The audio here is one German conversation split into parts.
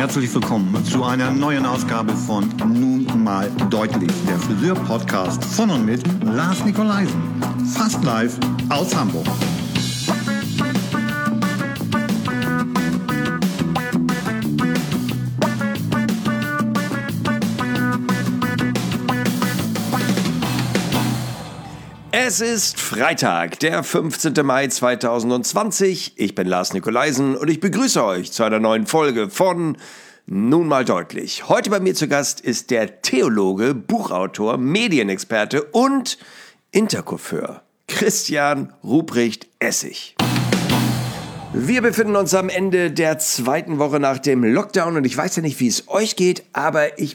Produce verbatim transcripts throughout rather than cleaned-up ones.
Herzlich willkommen zu einer neuen Ausgabe von Nun mal deutlich, der Friseur-Podcast von und mit Lars Nikolaisen. Fast live aus Hamburg. Es ist Freitag, der fünfzehnten Mai zweitausendzwanzig. Ich bin Lars Nikolaisen und ich begrüße euch zu einer neuen Folge von Nun mal deutlich. Heute bei mir zu Gast ist der Theologe, Buchautor, Medienexperte und Intercoiffeur Christian Ruprecht Essig. Wir befinden uns am Ende der zweiten Woche nach dem Lockdown und ich weiß ja nicht, wie es euch geht, aber ich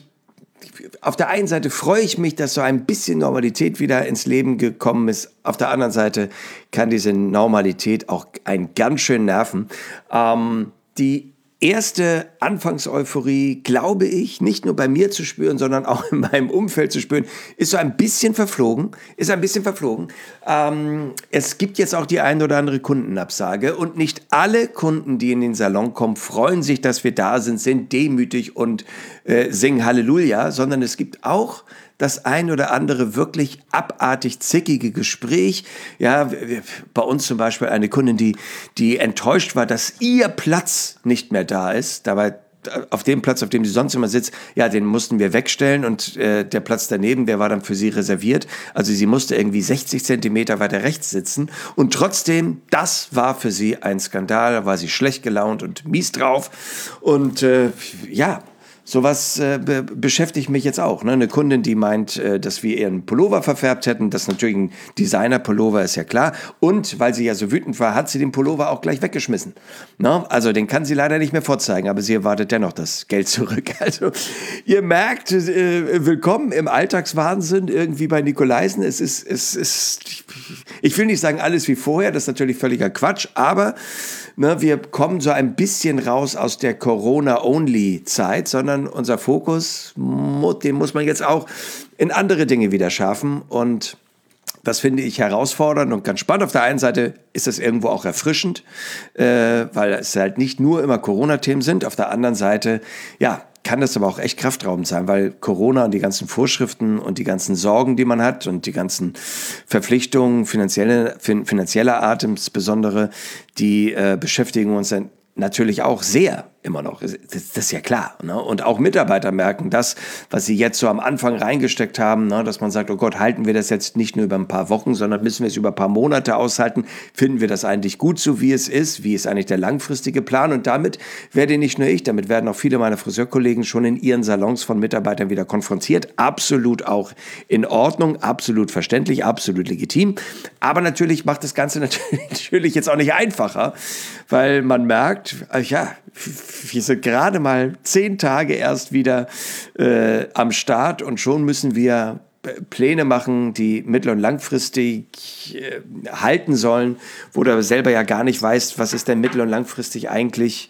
Auf der einen Seite freue ich mich, dass so ein bisschen Normalität wieder ins Leben gekommen ist. Auf der anderen Seite kann diese Normalität auch einen ganz schön nerven. Ähm, die erste Anfangseuphorie, glaube ich, nicht nur bei mir zu spüren, sondern auch in meinem Umfeld zu spüren, ist so ein bisschen verflogen. Ist ein bisschen verflogen. Ähm, es gibt jetzt auch die ein oder andere Kundenabsage und nicht alle Kunden, die in den Salon kommen, freuen sich, dass wir da sind, sind demütig und äh, singen Halleluja, sondern es gibt auch das ein oder andere wirklich abartig zickige Gespräch. Ja, bei uns zum Beispiel eine Kundin, die, die enttäuscht war, dass ihr Platz nicht mehr da ist. Dabei auf dem Platz, auf dem sie sonst immer sitzt, ja, den mussten wir wegstellen und äh, der Platz daneben, der war dann für sie reserviert. Also sie musste irgendwie sechzig Zentimeter weiter rechts sitzen und trotzdem, das war für sie ein Skandal. Da war sie schlecht gelaunt und mies drauf und äh, ja, sowas äh, be- beschäftigt mich jetzt auch. Ne? Eine Kundin, die meint, äh, dass wir ihren Pullover verfärbt hätten. Das ist natürlich ein Designer-Pullover, ist ja klar. Und weil sie ja so wütend war, hat sie den Pullover auch gleich weggeschmissen. Ne? Also den kann sie leider nicht mehr vorzeigen, aber sie erwartet dennoch das Geld zurück. Also ihr merkt, äh, willkommen im Alltagswahnsinn irgendwie bei Nikolaisen. Es ist, es ist, ich will nicht sagen alles wie vorher, das ist natürlich völliger Quatsch, aber ne, wir kommen so ein bisschen raus aus der Corona-Only-Zeit, sondern unser Fokus, den muss man jetzt auch in andere Dinge wieder schärfen und das finde ich herausfordernd und ganz spannend. Auf der einen Seite ist das irgendwo auch erfrischend, äh, weil es halt nicht nur immer Corona-Themen sind. Auf der anderen Seite, ja, kann das aber auch echt kraftraubend sein, weil Corona und die ganzen Vorschriften und die ganzen Sorgen, die man hat und die ganzen Verpflichtungen finanzielle, fin- finanzieller Art insbesondere, die äh, beschäftigen uns dann natürlich auch sehr immer noch. Das, das ist ja klar. Ne? Und auch Mitarbeiter merken das, was sie jetzt so am Anfang reingesteckt haben, ne? Dass man sagt, oh Gott, halten wir das jetzt nicht nur über ein paar Wochen, sondern müssen wir es über ein paar Monate aushalten? Finden wir das eigentlich gut, so wie es ist? Wie ist eigentlich der langfristige Plan? Und damit werde nicht nur ich, damit werden auch viele meiner Friseurkollegen schon in ihren Salons von Mitarbeitern wieder konfrontiert. Absolut auch in Ordnung, absolut verständlich, absolut legitim. Aber natürlich macht das Ganze natürlich jetzt auch nicht einfacher, weil man merkt, ja, wir sind gerade mal zehn Tage erst wieder äh, am Start und schon müssen wir Pläne machen, die mittel- und langfristig äh, halten sollen, wo du aber selber ja gar nicht weißt, was ist denn mittel- und langfristig eigentlich,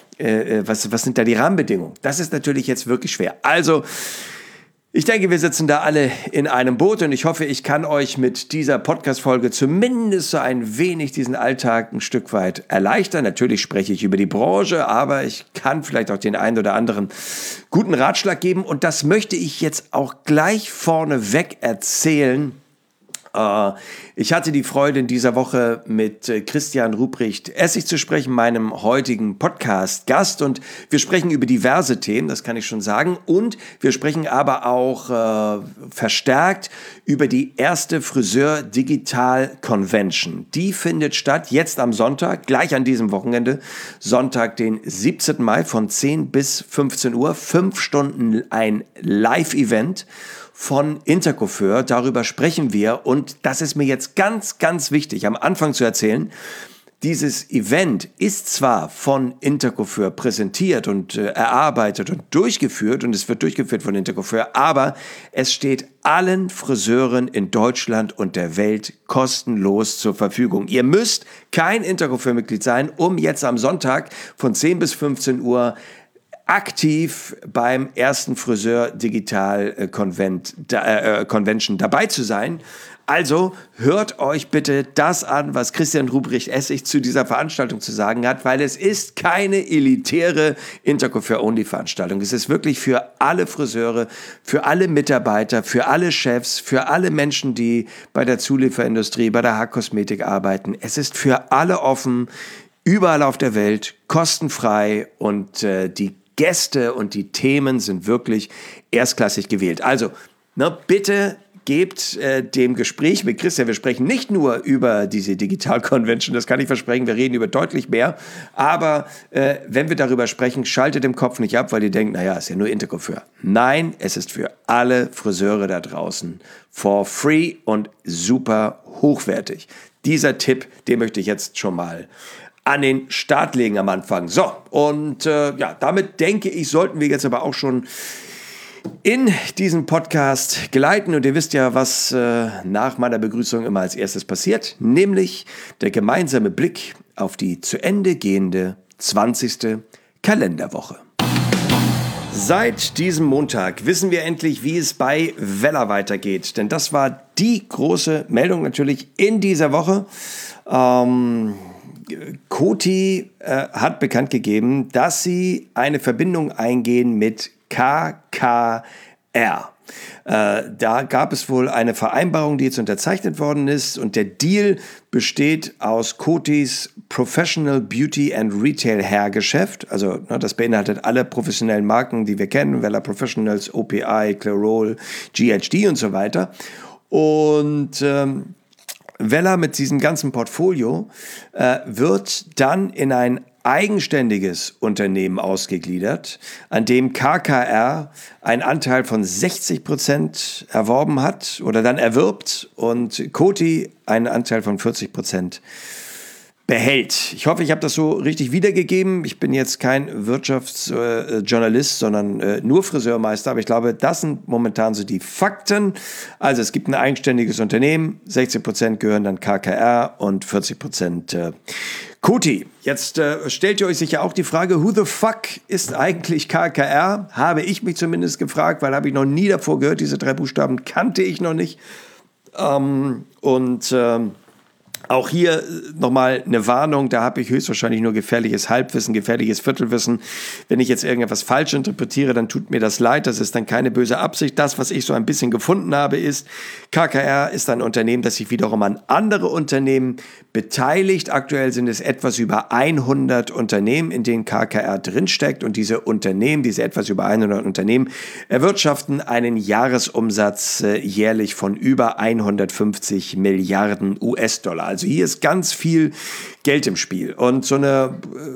äh, was, was sind da die Rahmenbedingungen. Das ist natürlich jetzt wirklich schwer. Also, ich denke, wir sitzen da alle in einem Boot und ich hoffe, ich kann euch mit dieser Podcast-Folge zumindest so ein wenig diesen Alltag ein Stück weit erleichtern. Natürlich spreche ich über die Branche, aber ich kann vielleicht auch den einen oder anderen guten Ratschlag geben und das möchte ich jetzt auch gleich vorneweg erzählen. Ich hatte die Freude, in dieser Woche mit Christian Ruprecht Essig zu sprechen, meinem heutigen Podcast-Gast. Und wir sprechen über diverse Themen, das kann ich schon sagen. Und wir sprechen aber auch äh, verstärkt über die erste Friseur-Digital-Convention. Die findet statt jetzt am Sonntag, gleich an diesem Wochenende. Sonntag, den siebzehnten Mai von zehn bis fünfzehn Uhr. Fünf Stunden ein Live-Event von Intercoiffeur. Darüber sprechen wir und das ist mir jetzt ganz, ganz wichtig, am Anfang zu erzählen. Dieses Event ist zwar von Intercoiffeur präsentiert und äh, erarbeitet und durchgeführt und es wird durchgeführt von Intercoiffeur, aber es steht allen Friseuren in Deutschland und der Welt kostenlos zur Verfügung. Ihr müsst kein Intercoiffeur-Mitglied sein, um jetzt am Sonntag von zehn bis fünfzehn Uhr aktiv beim ersten Friseur Digital äh, Convent, äh, Convention dabei zu sein. Also hört euch bitte das an, was Christian Ruprecht-Essig zu dieser Veranstaltung zu sagen hat, weil es ist keine elitäre Intercoiffeur-Only-Veranstaltung. Es ist wirklich für alle Friseure, für alle Mitarbeiter, für alle Chefs, für alle Menschen, die bei der Zulieferindustrie, bei der Haarkosmetik arbeiten. Es ist für alle offen, überall auf der Welt, kostenfrei und äh, die Gäste und die Themen sind wirklich erstklassig gewählt. Also, ne, bitte gebt äh, dem Gespräch mit Christian, wir sprechen nicht nur über diese Digital Convention, das kann ich versprechen, wir reden über deutlich mehr, aber äh, wenn wir darüber sprechen, schaltet im Kopf nicht ab, weil ihr denkt, naja, ist ja nur Intercoiffeur. Nein, es ist für alle Friseure da draußen for free und super hochwertig. Dieser Tipp, den möchte ich jetzt schon mal an den Start legen am Anfang. So, und äh, ja, damit denke ich, sollten wir jetzt aber auch schon in diesen Podcast geleiten. Und ihr wisst ja, was äh, nach meiner Begrüßung immer als erstes passiert, nämlich der gemeinsame Blick auf die zu Ende gehende zwanzigste Kalenderwoche. Seit diesem Montag wissen wir endlich, wie es bei Wella weitergeht. Denn das war die große Meldung natürlich in dieser Woche. Ähm... Coty äh, hat bekannt gegeben, dass sie eine Verbindung eingehen mit K K R. Äh, da gab es wohl eine Vereinbarung, die jetzt unterzeichnet worden ist und der Deal besteht aus Cotys Professional Beauty and Retail Hair Geschäft. Also ne, das beinhaltet alle professionellen Marken, die wir kennen, Wella Professionals, O P I, Clairol, G H D und so weiter. Und ähm, Wella mit diesem ganzen Portfolio äh, wird dann in ein eigenständiges Unternehmen ausgegliedert, an dem K K R einen Anteil von sechzig Prozent erworben hat oder dann erwirbt und Coty einen Anteil von vierzig Prozent behält. Ich hoffe, ich habe das so richtig wiedergegeben. Ich bin jetzt kein Wirtschaftsjournalist, äh, sondern äh, nur Friseurmeister, aber ich glaube, das sind momentan so die Fakten. Also es gibt ein eigenständiges Unternehmen, sechzig Prozent gehören dann K K R und vierzig Prozent äh, Coty. Jetzt äh, stellt ihr euch sicher auch die Frage, who the fuck ist eigentlich K K R? Habe ich mich zumindest gefragt, weil habe ich noch nie davor gehört, diese drei Buchstaben kannte ich noch nicht. Ähm, und ähm, Auch hier nochmal eine Warnung, da habe ich höchstwahrscheinlich nur gefährliches Halbwissen, gefährliches Viertelwissen. Wenn ich jetzt irgendetwas falsch interpretiere, dann tut mir das leid, das ist dann keine böse Absicht. Das, was ich so ein bisschen gefunden habe, ist, K K R ist ein Unternehmen, das sich wiederum an andere Unternehmen beteiligt. Aktuell sind es etwas über hundert Unternehmen, in denen K K R drinsteckt und diese Unternehmen, diese etwas über hundert Unternehmen, erwirtschaften einen Jahresumsatz äh, jährlich von über hundertfünfzig Milliarden U S-Dollar. Also hier ist ganz viel Geld im Spiel. Und so eine,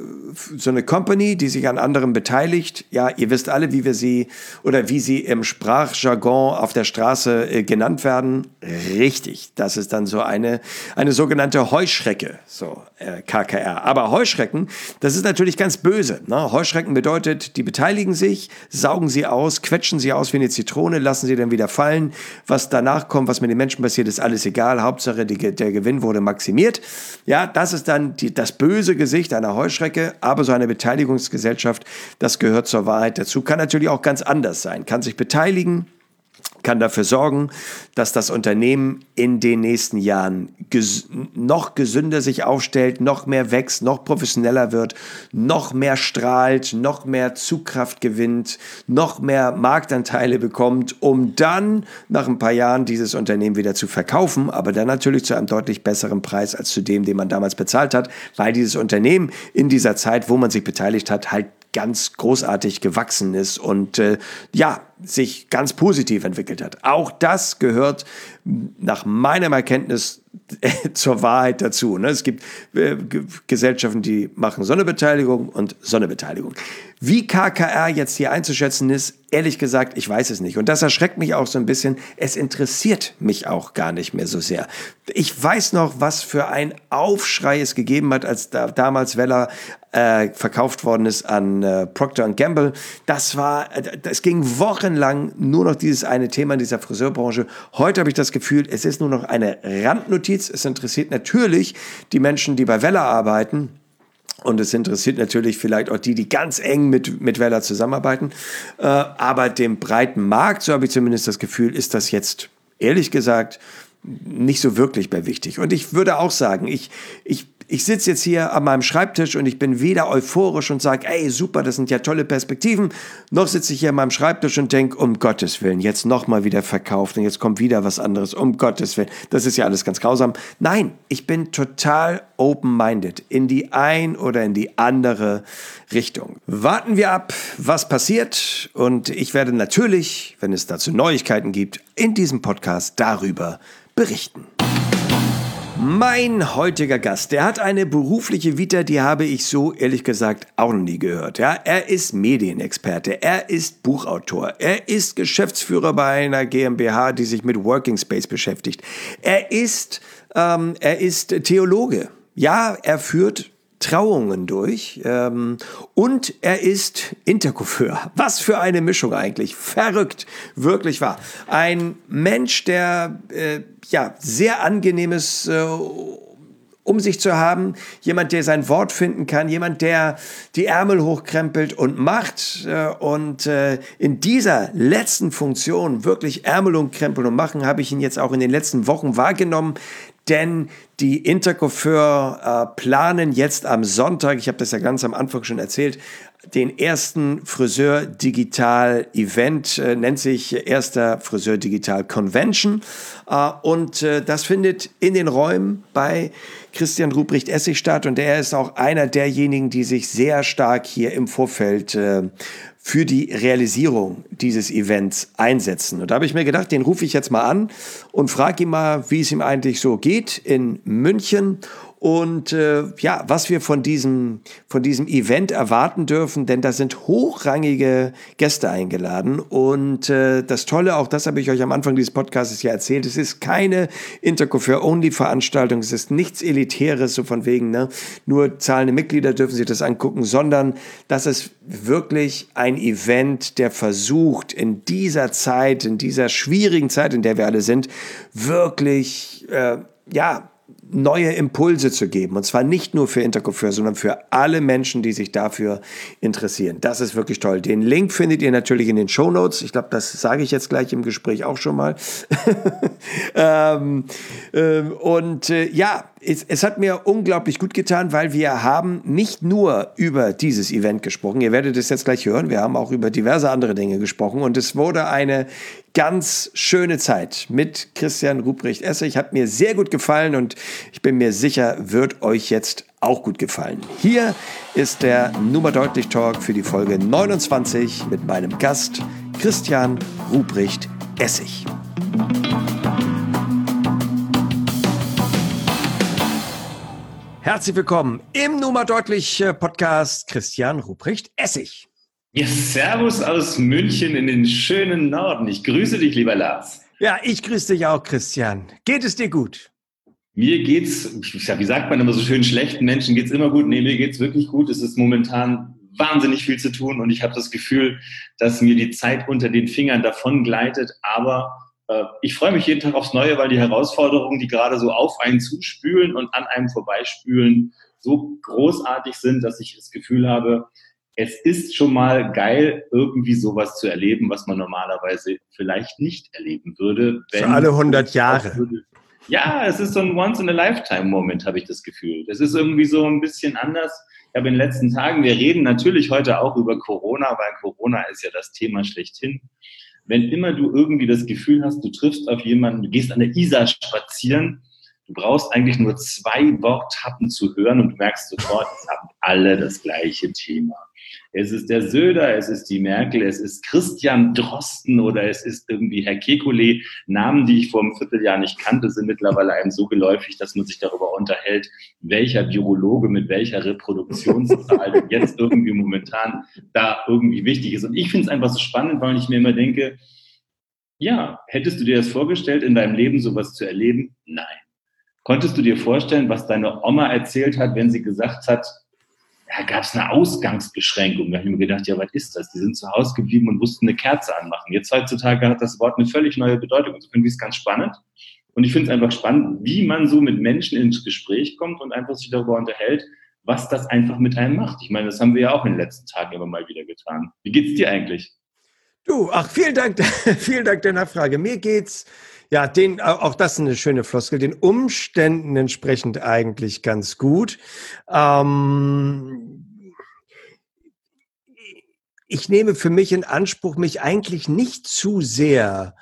so eine Company, die sich an anderen beteiligt, ja, ihr wisst alle, wie wir sie oder wie sie im Sprachjargon auf der Straße äh, genannt werden. Richtig, das ist dann so eine, eine sogenannte Heuschrecke, so äh, K K R. Aber Heuschrecken, das ist natürlich ganz böse. Ne? Heuschrecken bedeutet, die beteiligen sich, saugen sie aus, quetschen sie aus wie eine Zitrone, lassen sie dann wieder fallen. Was danach kommt, was mit den Menschen passiert, ist alles egal. Hauptsache, die, der Gewinn wurde maximiert. Ja, das ist dann die, das böse Gesicht einer Heuschrecke, aber so eine Beteiligungsgesellschaft, das gehört zur Wahrheit dazu, kann natürlich auch ganz anders sein, kann sich beteiligen, kann dafür sorgen, dass das Unternehmen in den nächsten Jahren ges- noch gesünder sich aufstellt, noch mehr wächst, noch professioneller wird, noch mehr strahlt, noch mehr Zugkraft gewinnt, noch mehr Marktanteile bekommt, um dann nach ein paar Jahren dieses Unternehmen wieder zu verkaufen, aber dann natürlich zu einem deutlich besseren Preis als zu dem, den man damals bezahlt hat, weil dieses Unternehmen in dieser Zeit, wo man sich beteiligt hat, halt ganz großartig gewachsen ist und äh, ja, sich ganz positiv entwickelt hat. Auch das gehört nach meinem Erkenntnis zur Wahrheit dazu. Ne? Es gibt äh, G- Gesellschaften, die machen so eine Beteiligung und so eine Beteiligung. Wie K K R jetzt hier einzuschätzen ist, ehrlich gesagt, ich weiß es nicht. Und das erschreckt mich auch so ein bisschen. Es interessiert mich auch gar nicht mehr so sehr. Ich weiß noch, was für ein Aufschrei es gegeben hat, als da, damals Wella äh, verkauft worden ist an äh, Procter and Gamble. Das war, es ging wochenlang nur noch dieses eine Thema in dieser Friseurbranche. Heute habe ich das Gefühl, es ist nur noch eine Randnotiz. Es interessiert natürlich die Menschen, die bei Wella arbeiten. Und es interessiert natürlich vielleicht auch die, die ganz eng mit, mit Weller zusammenarbeiten. Äh, aber dem breiten Markt, so habe ich zumindest das Gefühl, ist das jetzt, ehrlich gesagt, nicht so wirklich mehr wichtig. Und ich würde auch sagen, ich, ich, ich sitze jetzt hier an meinem Schreibtisch und ich bin weder euphorisch und sage, ey, super, das sind ja tolle Perspektiven, noch sitze ich hier an meinem Schreibtisch und denke, um Gottes Willen, jetzt nochmal wieder verkauft und jetzt kommt wieder was anderes, um Gottes Willen. Das ist ja alles ganz grausam. Nein, ich bin total open-minded in die ein oder in die andere Richtung. Warten wir ab, was passiert, und ich werde natürlich, wenn es dazu Neuigkeiten gibt, in diesem Podcast darüber berichten. Mein heutiger Gast, der hat eine berufliche Vita, die habe ich so ehrlich gesagt auch noch nie gehört. Ja, er ist Medienexperte, er ist Buchautor, er ist Geschäftsführer bei einer GmbH, die sich mit Working Space beschäftigt. Er ist, ähm, er ist Theologe. Ja, er führt Trauungen durch, ähm, und er ist Intercoiffeur. Was für eine Mischung eigentlich. Verrückt, wirklich wahr. Ein Mensch, der äh, ja sehr angenehmes äh, um sich zu haben, jemand, der sein Wort finden kann, jemand, der die Ärmel hochkrempelt und macht, äh, und äh, in dieser letzten Funktion, wirklich Ärmel hochkrempeln und machen, habe ich ihn jetzt auch in den letzten Wochen wahrgenommen. Denn die Intercoiffeur äh, planen jetzt am Sonntag, ich habe das ja ganz am Anfang schon erzählt, den ersten Friseur-Digital-Event, äh, nennt sich erster Friseur-Digital-Convention. Äh, und äh, das findet in den Räumen bei Christian Ruprecht-Essig statt. Und er ist auch einer derjenigen, die sich sehr stark hier im Vorfeld äh, für die Realisierung dieses Events einsetzen. Und da habe ich mir gedacht, den rufe ich jetzt mal an und frage ihn mal, wie es ihm eigentlich so geht in München und äh, ja, was wir von diesem, von diesem Event erwarten dürfen, denn da sind hochrangige Gäste eingeladen. Und äh, das Tolle, auch das habe ich euch am Anfang dieses Podcasts ja erzählt, es ist keine Intercoiffeur-Only-Veranstaltung, es ist nichts Elitäres, so von wegen, ne, nur zahlende Mitglieder dürfen sich das angucken, sondern das ist wirklich ein Event, der versucht, in dieser Zeit, in dieser schwierigen Zeit, in der wir alle sind, wirklich, äh, ja, neue Impulse zu geben. Und zwar nicht nur für Intercoiffeur, sondern für alle Menschen, die sich dafür interessieren. Das ist wirklich toll. Den Link findet ihr natürlich in den Shownotes. Ich glaube, das sage ich jetzt gleich im Gespräch auch schon mal. ähm, ähm, und äh, ja, es, es hat mir unglaublich gut getan, weil wir haben nicht nur über dieses Event gesprochen. Ihr werdet es jetzt gleich hören. Wir haben auch über diverse andere Dinge gesprochen. Und es wurde eine ganz schöne Zeit mit Christian Ruprecht-Essig. Hat mir sehr gut gefallen und ich bin mir sicher, wird euch jetzt auch gut gefallen. Hier ist der Nummer deutlich Talk für die Folge neunundzwanzig mit meinem Gast Christian Ruprecht-Essig. Herzlich willkommen im Nummer deutlich Podcast Christian Ruprecht-Essig. Ja, servus aus München in den schönen Norden. Ich grüße dich, lieber Lars. Ja, ich grüße dich auch, Christian. Geht es dir gut? Mir geht's, ja, wie sagt man immer so schön, schlechten Menschen geht's immer gut. Nee, mir geht's wirklich gut. Es ist momentan wahnsinnig viel zu tun und ich habe das Gefühl, dass mir die Zeit unter den Fingern davon gleitet. Aber äh, ich freue mich jeden Tag aufs Neue, weil die Herausforderungen, die gerade so auf einen zuspülen und an einem vorbeispülen, so großartig sind, dass ich das Gefühl habe, es ist schon mal geil, irgendwie sowas zu erleben, was man normalerweise vielleicht nicht erleben würde. Wenn für alle hundert Jahre. Ja, es ist so ein Once-in-a-Lifetime-Moment, habe ich das Gefühl. Das ist irgendwie so ein bisschen anders. Ich habe in den letzten Tagen, wir reden natürlich heute auch über Corona, weil Corona ist ja das Thema schlechthin. Wenn immer du irgendwie das Gefühl hast, du triffst auf jemanden, du gehst an der Isar spazieren, du brauchst eigentlich nur zwei Worthappen zu hören und du merkst sofort, es haben alle das gleiche Thema. Es ist der Söder, es ist die Merkel, es ist Christian Drosten oder es ist irgendwie Herr Kekulé. Namen, die ich vor einem Vierteljahr nicht kannte, sind mittlerweile einem so geläufig, dass man sich darüber unterhält, welcher Virologe mit welcher Reproduktionszahl denn jetzt irgendwie momentan da irgendwie wichtig ist. Und ich finde es einfach so spannend, weil ich mir immer denke, ja, hättest du dir das vorgestellt, in deinem Leben sowas zu erleben? Nein. Konntest du dir vorstellen, was deine Oma erzählt hat, wenn sie gesagt hat, da gab es eine Ausgangsbeschränkung. Da habe ich mir gedacht, ja, was ist das? Die sind zu Hause geblieben und mussten eine Kerze anmachen. Jetzt heutzutage hat das Wort eine völlig neue Bedeutung. Also finde ich es ganz spannend. Und ich finde es einfach spannend, wie man so mit Menschen ins Gespräch kommt und einfach sich darüber unterhält, was das einfach mit einem macht. Ich meine, das haben wir ja auch in den letzten Tagen immer mal wieder getan. Wie geht's dir eigentlich? Du, ach, vielen Dank, vielen Dank der Nachfrage. Mir geht's, ja, den, auch das ist eine schöne Floskel, den Umständen entsprechend eigentlich ganz gut. Ähm, ich nehme für mich in Anspruch, mich eigentlich nicht zu sehr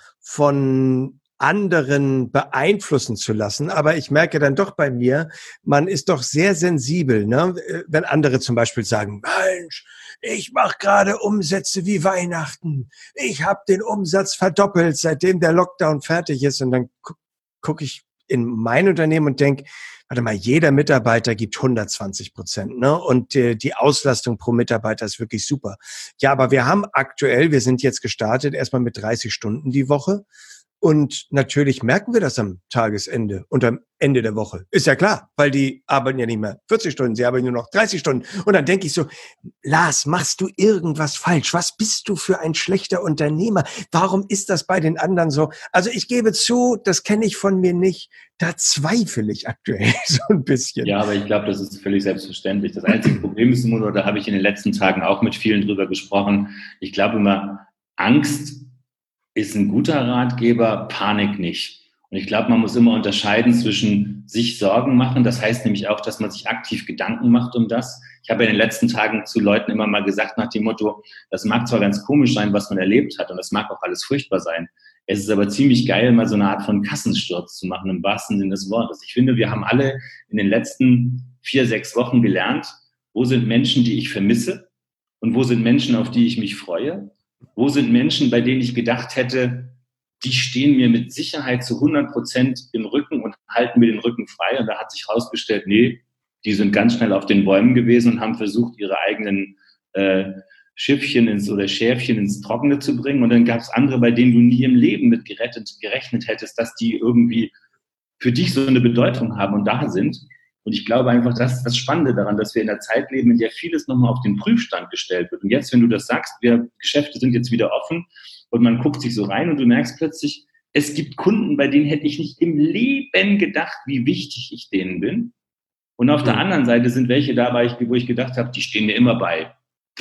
von anderen beeinflussen zu lassen. Aber ich merke dann doch bei mir, man ist doch sehr sensibel, ne? Wenn andere zum Beispiel sagen, Mensch, ich mache gerade Umsätze wie Weihnachten. Ich habe den Umsatz verdoppelt, seitdem der Lockdown fertig ist. Und dann gu- gucke ich in mein Unternehmen und denke, warte mal, jeder Mitarbeiter gibt hundertzwanzig Prozent, ne? Und äh, die Auslastung pro Mitarbeiter ist wirklich super. Ja, aber wir haben aktuell, wir sind jetzt gestartet, erstmal mit dreißig Stunden die Woche. Und natürlich merken wir das am Tagesende und am Ende der Woche. Ist ja klar, weil die arbeiten ja nicht mehr vierzig Stunden, sie arbeiten nur noch dreißig Stunden. Und dann denke ich so, Lars, machst du irgendwas falsch? Was bist du für ein schlechter Unternehmer? Warum ist das bei den anderen so? Also ich gebe zu, das kenne ich von mir nicht. Da zweifle ich aktuell so ein bisschen. Ja, aber ich glaube, das ist völlig selbstverständlich. Das einzige Problem ist nur, da habe ich in den letzten Tagen auch mit vielen drüber gesprochen, ich glaube immer, Angst ist ein guter Ratgeber, Panik nicht. Und ich glaube, man muss immer unterscheiden zwischen sich Sorgen machen. Das heißt nämlich auch, dass man sich aktiv Gedanken macht um das. Ich habe in den letzten Tagen zu Leuten immer mal gesagt nach dem Motto, das mag zwar ganz komisch sein, was man erlebt hat, und das mag auch alles furchtbar sein. Es ist aber ziemlich geil, mal so eine Art von Kassensturz zu machen, im wahrsten Sinne des Wortes. Ich finde, wir haben alle in den letzten vier, sechs Wochen gelernt, wo sind Menschen, die ich vermisse und wo sind Menschen, auf die ich mich freue. Wo sind Menschen, bei denen ich gedacht hätte, die stehen mir mit Sicherheit zu hundert Prozent im Rücken und halten mir den Rücken frei? Und da hat sich herausgestellt, nee, die sind ganz schnell auf den Bäumen gewesen und haben versucht, ihre eigenen äh, Schiffchen ins, oder Schäfchen ins Trockene zu bringen. Und dann gab es andere, bei denen du nie im Leben mit gerettet, gerechnet hättest, dass die irgendwie für dich so eine Bedeutung haben und da sind. Und ich glaube einfach, das ist das Spannende daran, dass wir in einer Zeit leben, in der vieles nochmal auf den Prüfstand gestellt wird. Und jetzt, wenn du das sagst, wir Geschäfte sind jetzt wieder offen und man guckt sich so rein und du merkst plötzlich, es gibt Kunden, bei denen hätte ich nicht im Leben gedacht, wie wichtig ich denen bin. Und auf der anderen Seite sind welche dabei, wo ich gedacht habe, die stehen mir immer bei.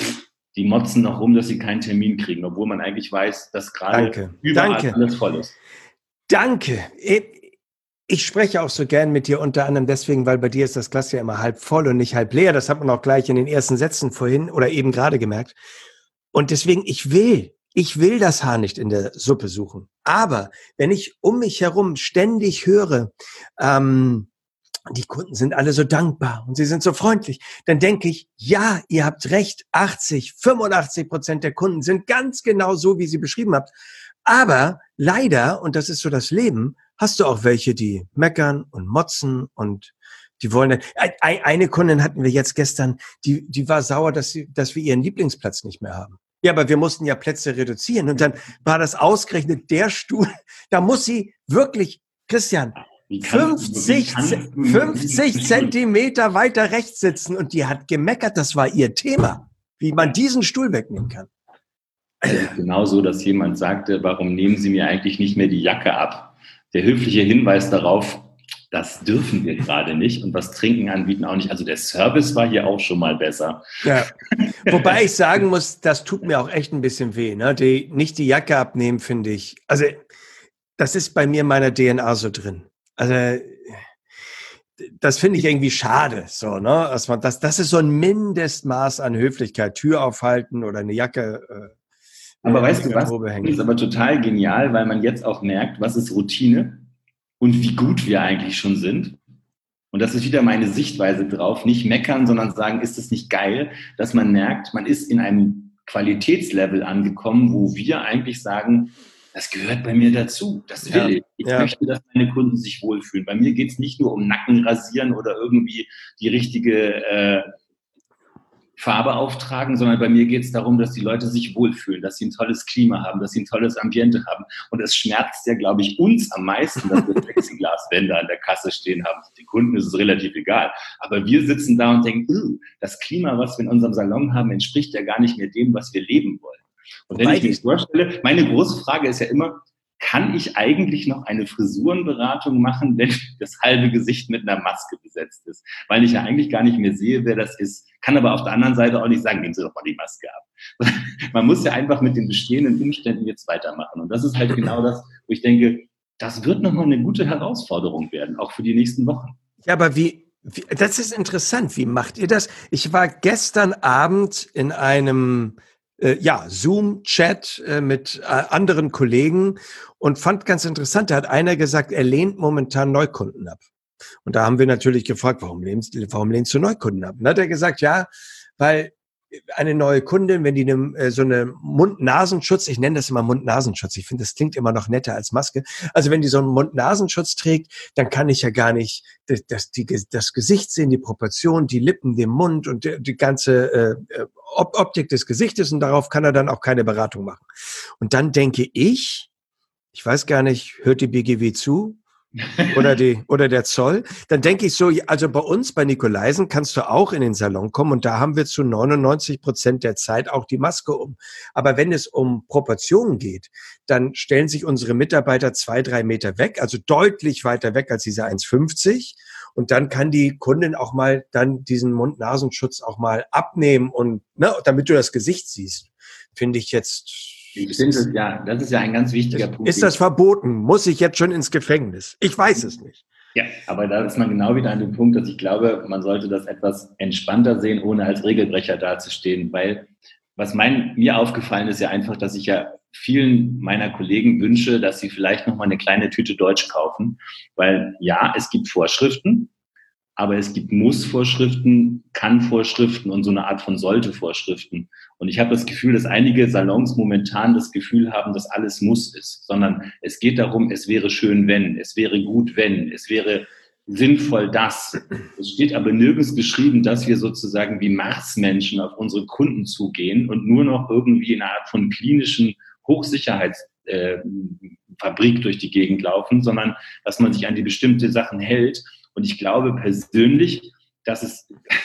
Die motzen noch rum, dass sie keinen Termin kriegen, obwohl man eigentlich weiß, dass gerade Danke. überall Danke. alles voll ist. Danke. Ich spreche auch so gern mit dir, unter anderem deswegen, weil bei dir ist das Glas ja immer halb voll und nicht halb leer. Das hat man auch gleich in den ersten Sätzen vorhin oder eben gerade gemerkt. Und deswegen, ich will, ich will das Haar nicht in der Suppe suchen. Aber wenn ich um mich herum ständig höre, ähm, die Kunden sind alle so dankbar und sie sind so freundlich, dann denke ich, ja, ihr habt recht, achtzig, fünfundachtzig Prozent der Kunden sind ganz genau so, wie sie beschrieben habt. Aber leider, und das ist so das Leben, hast du auch welche, die meckern und motzen und die wollen. Eine Kundin hatten wir jetzt gestern, die, die war sauer, dass, sie, dass wir ihren Lieblingsplatz nicht mehr haben. Ja, aber wir mussten ja Plätze reduzieren. Und dann war das ausgerechnet der Stuhl. Da muss sie wirklich, Christian, fünfzig, fünfzig Zentimeter weiter rechts sitzen. Und die hat gemeckert, das war ihr Thema, wie man diesen Stuhl wegnehmen kann. Genauso, dass jemand sagte, warum nehmen Sie mir eigentlich nicht mehr die Jacke ab? Der höfliche Hinweis darauf, das dürfen wir gerade nicht und was Trinken anbieten auch nicht. Also der Service war hier auch schon mal besser. Ja. Wobei ich sagen muss, das tut mir auch echt ein bisschen weh. Ne? Die, nicht die Jacke abnehmen, finde ich. Also das ist bei mir in meiner D N A so drin. Also das finde ich irgendwie schade. So, ne? Dass man, das, das ist so ein Mindestmaß an Höflichkeit. Tür aufhalten oder eine Jacke. Äh, aber weißt du was? Das ist aber total genial, weil man jetzt auch merkt, was ist Routine und wie gut wir eigentlich schon sind. Und das ist wieder meine Sichtweise drauf. Nicht meckern, sondern sagen, ist es nicht geil, dass man merkt, man ist in einem Qualitätslevel angekommen, wo wir eigentlich sagen, das gehört bei mir dazu. Das will ja, ich. Ich ja. möchte, dass meine Kunden sich wohlfühlen. Bei mir geht es nicht nur um Nacken rasieren oder irgendwie die richtige äh, Farbe auftragen, sondern bei mir geht es darum, dass die Leute sich wohlfühlen, dass sie ein tolles Klima haben, dass sie ein tolles Ambiente haben. Und es schmerzt ja, glaube ich, uns am meisten, dass wir Plexiglaswände an der Kasse stehen haben. Den Kunden ist es relativ egal. Aber wir sitzen da und denken, das Klima, was wir in unserem Salon haben, entspricht ja gar nicht mehr dem, was wir leben wollen. Und wenn ich mir das vorstelle, meine große Frage ist ja immer, kann ich eigentlich noch eine Frisurenberatung machen, wenn das halbe Gesicht mit einer Maske besetzt ist? Weil ich ja eigentlich gar nicht mehr sehe, wer das ist. Kann aber auf der anderen Seite auch nicht sagen, nehmen Sie doch mal die Maske ab. Man muss ja einfach mit den bestehenden Umständen jetzt weitermachen. Und das ist halt genau das, wo ich denke, das wird nochmal eine gute Herausforderung werden, auch für die nächsten Wochen. Ja, aber wie, wie, das ist interessant. Wie macht ihr das? Ich war gestern Abend in einem äh, ja, Zoom-Chat äh, mit äh, anderen Kollegen und fand ganz interessant, da hat einer gesagt, er lehnt momentan Neukunden ab. Und da haben wir natürlich gefragt, warum lehnst, warum lehnst du Neukunden ab? Und dann hat er gesagt, ja, weil eine neue Kundin, wenn die eine, so eine Mund-Nasenschutz, ich nenne das immer Mund-Nasenschutz, ich finde, das klingt immer noch netter als Maske. Also wenn die so einen Mund-Nasenschutz trägt, dann kann ich ja gar nicht das, das, die, das Gesicht sehen, die Proportion, die Lippen, den Mund und die, die ganze äh, Optik des Gesichtes und darauf kann er dann auch keine Beratung machen. Und dann denke ich, ich weiß gar nicht, hört die B G W zu? oder die oder der Zoll, dann denke ich so, also bei uns, bei Nikolaisen, kannst du auch in den Salon kommen und da haben wir zu neunundneunzig Prozent der Zeit auch die Maske um. Aber wenn es um Proportionen geht, dann stellen sich unsere Mitarbeiter zwei, drei Meter weg, also deutlich weiter weg als diese eins fünfzig und dann kann die Kundin auch mal dann diesen Mund-Nasenschutz auch mal abnehmen und ne, damit du das Gesicht siehst, finde ich jetzt... Ich finde, ja, das ist ja ein ganz wichtiger ist, Punkt. Ist das verboten? Muss ich jetzt schon ins Gefängnis? Ich weiß es nicht. Ja, aber da ist man genau wieder an dem Punkt, dass ich glaube, man sollte das etwas entspannter sehen, ohne als Regelbrecher dazustehen. Weil was mein, mir aufgefallen ist ja einfach, dass ich ja vielen meiner Kollegen wünsche, dass sie vielleicht nochmal eine kleine Tüte Deutsch kaufen. Weil ja, es gibt Vorschriften, aber es gibt Muss-Vorschriften, Kann-Vorschriften und so eine Art von Sollte-Vorschriften. Und ich habe das Gefühl, dass einige Salons momentan das Gefühl haben, dass alles muss ist, sondern es geht darum, es wäre schön, wenn, es wäre gut, wenn, es wäre sinnvoll, dass. Es steht aber nirgends geschrieben, dass wir sozusagen wie Marsmenschen auf unsere Kunden zugehen und nur noch irgendwie in einer Art von klinischen Hochsicherheitsfabrik durch die Gegend laufen, sondern dass man sich an die bestimmte Sachen hält. Und ich glaube persönlich, dass es,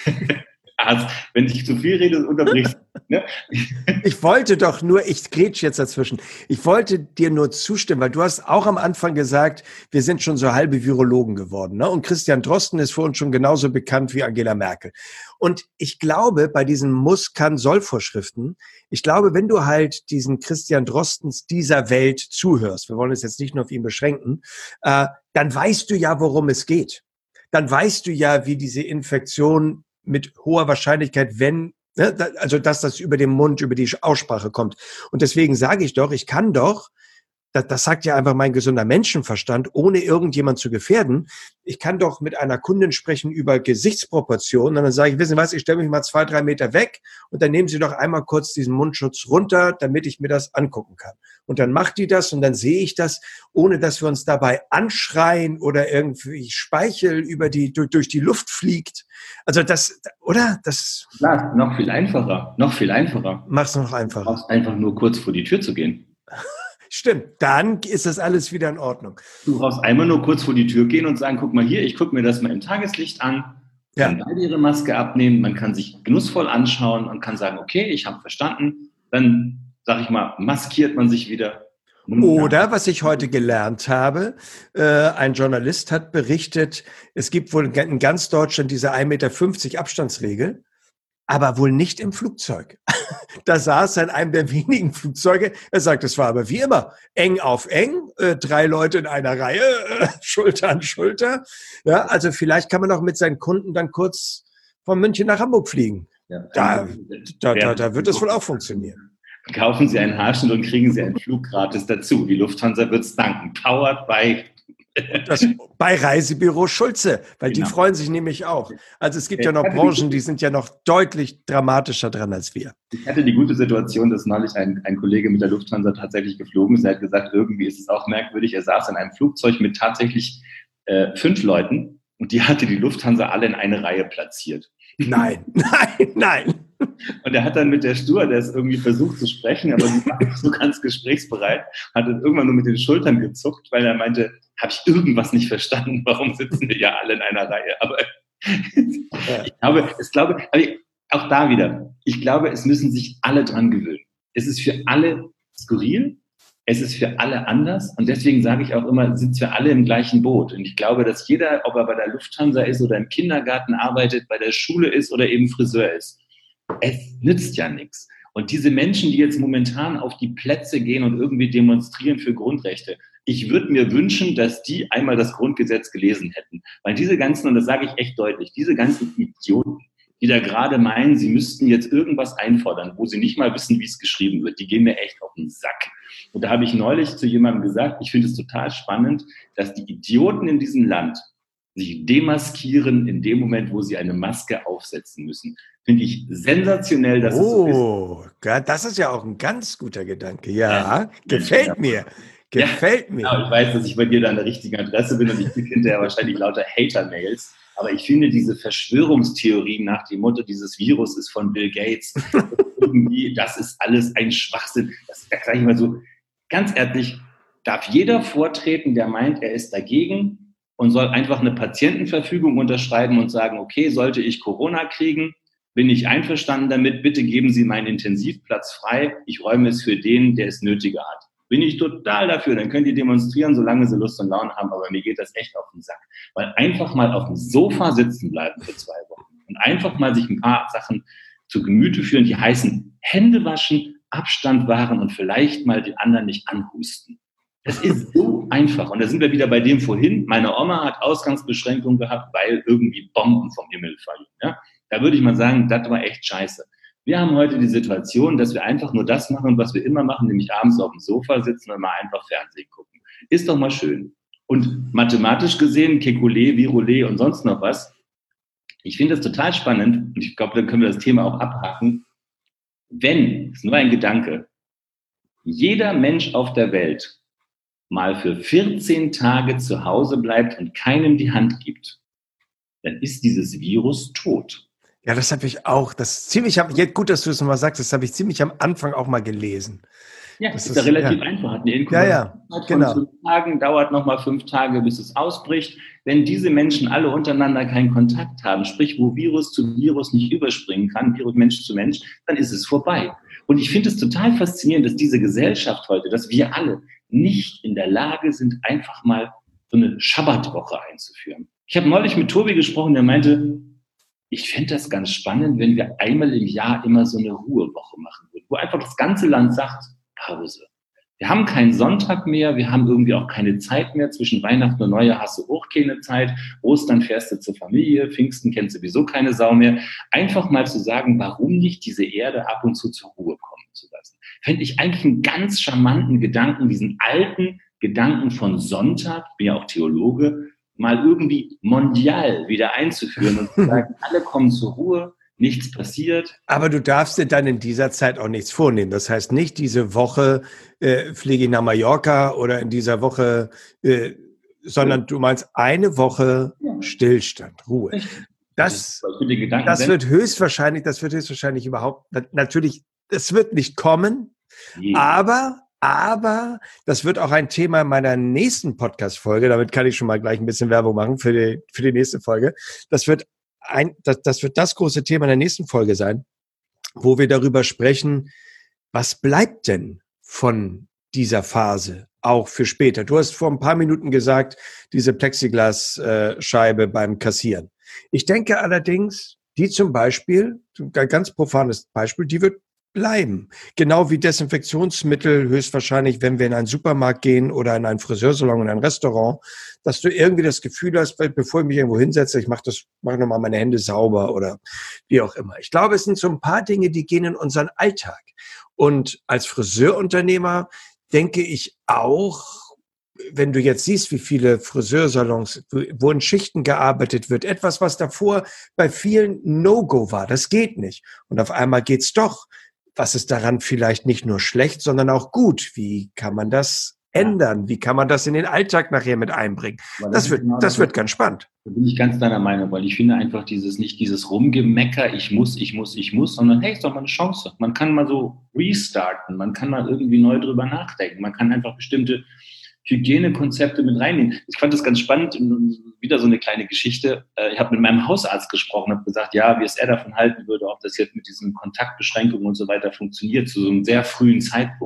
also, wenn ich zu viel rede, unterbrichst. Ne? Ich wollte doch nur, ich grätsch jetzt dazwischen, ich wollte dir nur zustimmen, weil du hast auch am Anfang gesagt, wir sind schon so halbe Virologen geworden. Ne? Und Christian Drosten ist für uns schon genauso bekannt wie Angela Merkel. Und ich glaube, bei diesen Muss-, Kann-, Soll-Vorschriften, ich glaube, wenn du halt diesen Christian Drostens dieser Welt zuhörst, wir wollen es jetzt nicht nur auf ihn beschränken, äh, dann weißt du ja, worum es geht. Dann weißt du ja, wie diese Infektion mit hoher Wahrscheinlichkeit, wenn, ne, also dass das über den Mund, über die Aussprache kommt. Und deswegen sage ich doch, ich kann doch, das, das sagt ja einfach mein gesunder Menschenverstand, ohne irgendjemand zu gefährden, ich kann doch mit einer Kundin sprechen über Gesichtsproportionen und dann sage ich, wissen Sie was, ich stelle mich mal zwei, drei Meter weg und dann nehmen Sie doch einmal kurz diesen Mundschutz runter, damit ich mir das angucken kann. Und dann macht die das und dann sehe ich das, ohne dass wir uns dabei anschreien oder irgendwie Speichel über die, durch, durch die Luft fliegt. Also das, oder? Das. Klar, noch viel einfacher, noch viel einfacher. Mach's noch einfacher. Du brauchst einfach nur kurz vor die Tür zu gehen. Stimmt, dann ist das alles wieder in Ordnung. Du brauchst einmal nur kurz vor die Tür gehen und sagen, guck mal hier, ich gucke mir das mal im Tageslicht an, ja. Kann beide ihre Maske abnehmen, man kann sich genussvoll anschauen und kann sagen, okay, ich habe verstanden, dann, sag ich mal, maskiert man sich wieder. Oder, was ich heute gelernt habe, äh, ein Journalist hat berichtet, es gibt wohl in ganz Deutschland diese ein Meter fünfzig Abstandsregel, aber wohl nicht im Flugzeug. Da saß er in einem der wenigen Flugzeuge. Er sagt, es war aber wie immer eng auf eng, äh, drei Leute in einer Reihe, äh, Schulter an Schulter. Ja, also vielleicht kann man auch mit seinen Kunden dann kurz von München nach Hamburg fliegen. Ja, da, da, da, da wird es wohl auch funktionieren. Kaufen Sie einen Haarschnitt und kriegen Sie einen Flug gratis dazu. Die Lufthansa wird es danken. Powered by Das, bei Reisebüro Schulze, weil genau. Die freuen sich nämlich auch. Also es gibt ja noch Branchen, die sind ja noch deutlich dramatischer dran als wir. Ich hatte die gute Situation, dass neulich ein, ein Kollege mit der Lufthansa tatsächlich geflogen ist. Er hat gesagt, irgendwie ist es auch merkwürdig. Er saß in einem Flugzeug mit tatsächlich äh, fünf Leuten und die hatte die Lufthansa alle in eine Reihe platziert. Nein, nein, nein. Und er hat dann mit der Stewardess irgendwie versucht zu sprechen, aber sie war nicht so ganz gesprächsbereit, hat dann irgendwann nur mit den Schultern gezuckt, weil er meinte, habe ich irgendwas nicht verstanden, warum sitzen wir ja alle in einer Reihe? Aber ich glaube, ich glaube, auch da wieder, ich glaube, es müssen sich alle dran gewöhnen. Es ist für alle skurril, Es ist für alle anders und deswegen sage ich auch immer, sind wir alle im gleichen Boot. Und ich glaube, dass jeder, ob er bei der Lufthansa ist oder im Kindergarten arbeitet, bei der Schule ist oder eben Friseur ist, es nützt ja nichts. Und diese Menschen, die jetzt momentan auf die Plätze gehen und irgendwie demonstrieren für Grundrechte, ich würde mir wünschen, dass die einmal das Grundgesetz gelesen hätten. Weil diese ganzen, und das sage ich echt deutlich, diese ganzen Idioten, die da gerade meinen, sie müssten jetzt irgendwas einfordern, wo sie nicht mal wissen, wie es geschrieben wird, die gehen mir echt auf den Sack. Und da habe ich neulich zu jemandem gesagt, ich finde es total spannend, dass die Idioten in diesem Land sich demaskieren in dem Moment, wo sie eine Maske aufsetzen müssen. Finde ich sensationell, dass oh, es so ist. Oh, das ist ja auch ein ganz guter Gedanke. Ja, Ja, gefällt ja. mir. Gefällt ja, mir. Genau, ich weiß, dass ich bei dir da an der richtigen Adresse bin und ich kriege hinterher wahrscheinlich lauter Hater-Mails. Aber ich finde diese Verschwörungstheorien nach dem Motto, dieses Virus ist von Bill Gates, irgendwie, das ist alles ein Schwachsinn. Das, da sage ich mal so, ganz ehrlich, darf jeder vortreten, der meint, er ist dagegen und soll einfach eine Patientenverfügung unterschreiben und sagen, okay, sollte ich Corona kriegen, bin ich einverstanden damit, bitte geben Sie meinen Intensivplatz frei, ich räume es für den, der es nötiger hat. Bin ich total dafür, dann können die demonstrieren, solange sie Lust und Laune haben, aber mir geht das echt auf den Sack. Weil einfach mal auf dem Sofa sitzen bleiben für zwei Wochen und einfach mal sich ein paar Sachen zu Gemüte führen, die heißen Hände waschen, Abstand wahren und vielleicht mal die anderen nicht anhusten. Das ist so einfach. Und da sind wir wieder bei dem vorhin. Meine Oma hat Ausgangsbeschränkungen gehabt, weil irgendwie Bomben vom Himmel fallen. Ja? Da würde ich mal sagen, das war echt scheiße. Wir haben heute die Situation, dass wir einfach nur das machen, was wir immer machen, nämlich abends auf dem Sofa sitzen und mal einfach Fernsehen gucken. Ist doch mal schön. Und mathematisch gesehen, Kekulé, Virulé und sonst noch was, ich finde das total spannend und ich glaube, dann können wir das Thema auch abhaken. Wenn, das ist nur ein Gedanke, jeder Mensch auf der Welt mal für vierzehn Tage zu Hause bleibt und keinem die Hand gibt, dann ist dieses Virus tot. Ja, das habe ich auch. Das ziemlich, jetzt gut, dass du es nochmal sagst, das habe ich ziemlich am Anfang auch mal gelesen. Ja, das ist ja relativ ja. einfach. Hat eine Inkubation ja, ja, von genau. fünf Tagen, dauert nochmal fünf Tage, bis es ausbricht. Wenn diese Menschen alle untereinander keinen Kontakt haben, sprich, wo Virus zu Virus nicht überspringen kann, Virus Mensch zu Mensch, dann ist es vorbei. Und ich finde es total faszinierend, dass diese Gesellschaft heute, dass wir alle nicht in der Lage sind, einfach mal so eine Schabbatwoche einzuführen. Ich habe neulich mit Tobi gesprochen, der meinte, ich fände das ganz spannend, wenn wir einmal im Jahr immer so eine Ruhewoche machen würden, wo einfach das ganze Land sagt, Pause. Wir haben keinen Sonntag mehr, wir haben irgendwie auch keine Zeit mehr. Zwischen Weihnachten und Neujahr hast du auch keine Zeit. Ostern fährst du zur Familie, Pfingsten kennst sowieso keine Sau mehr. Einfach mal zu sagen, warum nicht diese Erde ab und zu zur Ruhe kommen zu lassen. Fände ich eigentlich einen ganz charmanten Gedanken, diesen alten Gedanken von Sonntag, ich bin ja auch Theologe, mal irgendwie mondial wieder einzuführen und zu sagen, alle kommen zur Ruhe, nichts passiert. Aber du darfst dir dann in dieser Zeit auch nichts vornehmen. Das heißt nicht, diese Woche äh, fliege ich nach Mallorca oder in dieser Woche, äh, sondern ja. Du meinst eine Woche ja. Stillstand, Ruhe. Das, das wird höchstwahrscheinlich, das wird höchstwahrscheinlich überhaupt, natürlich, das wird nicht kommen, ja. aber Aber das wird auch ein Thema meiner nächsten Podcast-Folge. Damit kann ich schon mal gleich ein bisschen Werbung machen für die, für die nächste Folge. Das wird ein, das, das wird das große Thema der nächsten Folge sein, wo wir darüber sprechen, was bleibt denn von dieser Phase auch für später? Du hast vor ein paar Minuten gesagt, diese Plexiglas-Scheibe beim Kassieren. Ich denke allerdings, die zum Beispiel, ein ganz profanes Beispiel, die wird bleiben. Genau wie Desinfektionsmittel höchstwahrscheinlich, wenn wir in einen Supermarkt gehen oder in einen Friseursalon, in ein Restaurant, dass du irgendwie das Gefühl hast, bevor ich mich irgendwo hinsetze, ich mache das, mache nochmal meine Hände sauber oder wie auch immer. Ich glaube, es sind so ein paar Dinge, die gehen in unseren Alltag. Und als Friseurunternehmer denke ich auch, wenn du jetzt siehst, wie viele Friseursalons, wo in Schichten gearbeitet wird, etwas, was davor bei vielen No-Go war, das geht nicht. Und auf einmal geht's doch. Was ist daran vielleicht nicht nur schlecht, sondern auch gut? Wie kann man das ändern? Wie kann man das in den Alltag nachher mit einbringen? Das, das wird, genau das, das wird ganz spannend. Da bin ich ganz deiner Meinung, weil ich finde einfach dieses, nicht dieses Rumgemecker, ich muss, ich muss, ich muss, sondern hey, ist doch mal eine Chance. Man kann mal so restarten, man kann mal irgendwie neu drüber nachdenken, man kann einfach bestimmte Hygienekonzepte mit reinnehmen. Ich fand das ganz spannend, wieder so eine kleine Geschichte. Ich habe mit meinem Hausarzt gesprochen, habe gesagt, ja, wie es er davon halten würde, ob das jetzt mit diesen Kontaktbeschränkungen und so weiter funktioniert, zu so einem sehr frühen Zeitpunkt.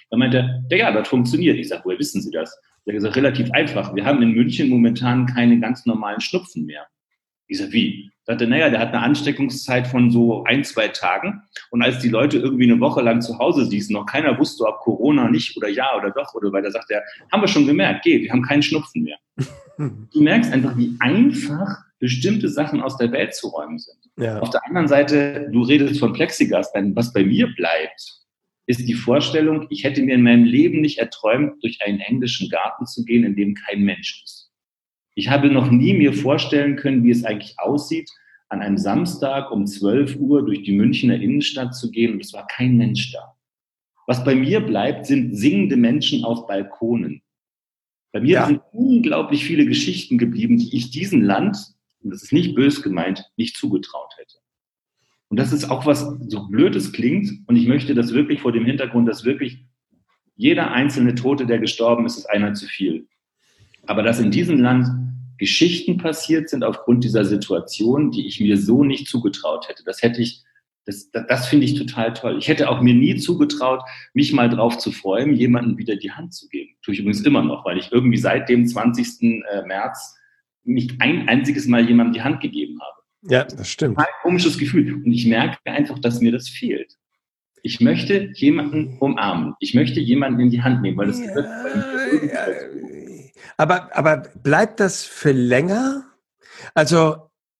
Da meinte er, ja, das funktioniert. Ich sage, woher wissen Sie das? Er hat gesagt, relativ einfach. Wir haben in München momentan keine ganz normalen Schnupfen mehr. Ich sage, wie? Er sagte, naja, der hat eine Ansteckungszeit von so ein, zwei Tagen. Und als die Leute irgendwie eine Woche lang zu Hause ließen, noch keiner wusste, ob Corona nicht oder ja oder doch oder weiter, sagt er, haben wir schon gemerkt, geht, wir haben keinen Schnupfen mehr. Du merkst einfach, wie einfach bestimmte Sachen aus der Welt zu räumen sind. Ja. Auf der anderen Seite, du redest von Plexiglas, was bei mir bleibt, ist die Vorstellung, ich hätte mir in meinem Leben nicht erträumt, durch einen englischen Garten zu gehen, in dem kein Mensch ist. Ich habe noch nie mir vorstellen können, wie es eigentlich aussieht, an einem Samstag um zwölf Uhr durch die Münchner Innenstadt zu gehen und es war kein Mensch da. Was bei mir bleibt, sind singende Menschen auf Balkonen. Bei mir ja. sind unglaublich viele Geschichten geblieben, die ich diesem Land, und das ist nicht bös gemeint, nicht zugetraut hätte. Und das ist auch was, so blöd es klingt, und ich möchte das wirklich vor dem Hintergrund, dass wirklich jeder einzelne Tote, der gestorben ist, ist einer zu viel. Aber dass in diesem Land Geschichten passiert sind aufgrund dieser Situation, die ich mir so nicht zugetraut hätte, das hätte ich, das, das, das finde ich total toll. Ich hätte auch mir nie zugetraut, mich mal drauf zu freuen, jemandem wieder die Hand zu geben. Tue ich übrigens immer noch, weil ich irgendwie seit dem zwanzigsten März nicht ein einziges Mal jemandem die Hand gegeben habe. Ja, das stimmt. Ein komisches Gefühl. Und ich merke einfach, dass mir das fehlt. Ich möchte jemanden umarmen. Ich möchte jemanden in die Hand nehmen, weil das ja, gehört. Ja. Aber, aber bleibt das für länger? Also,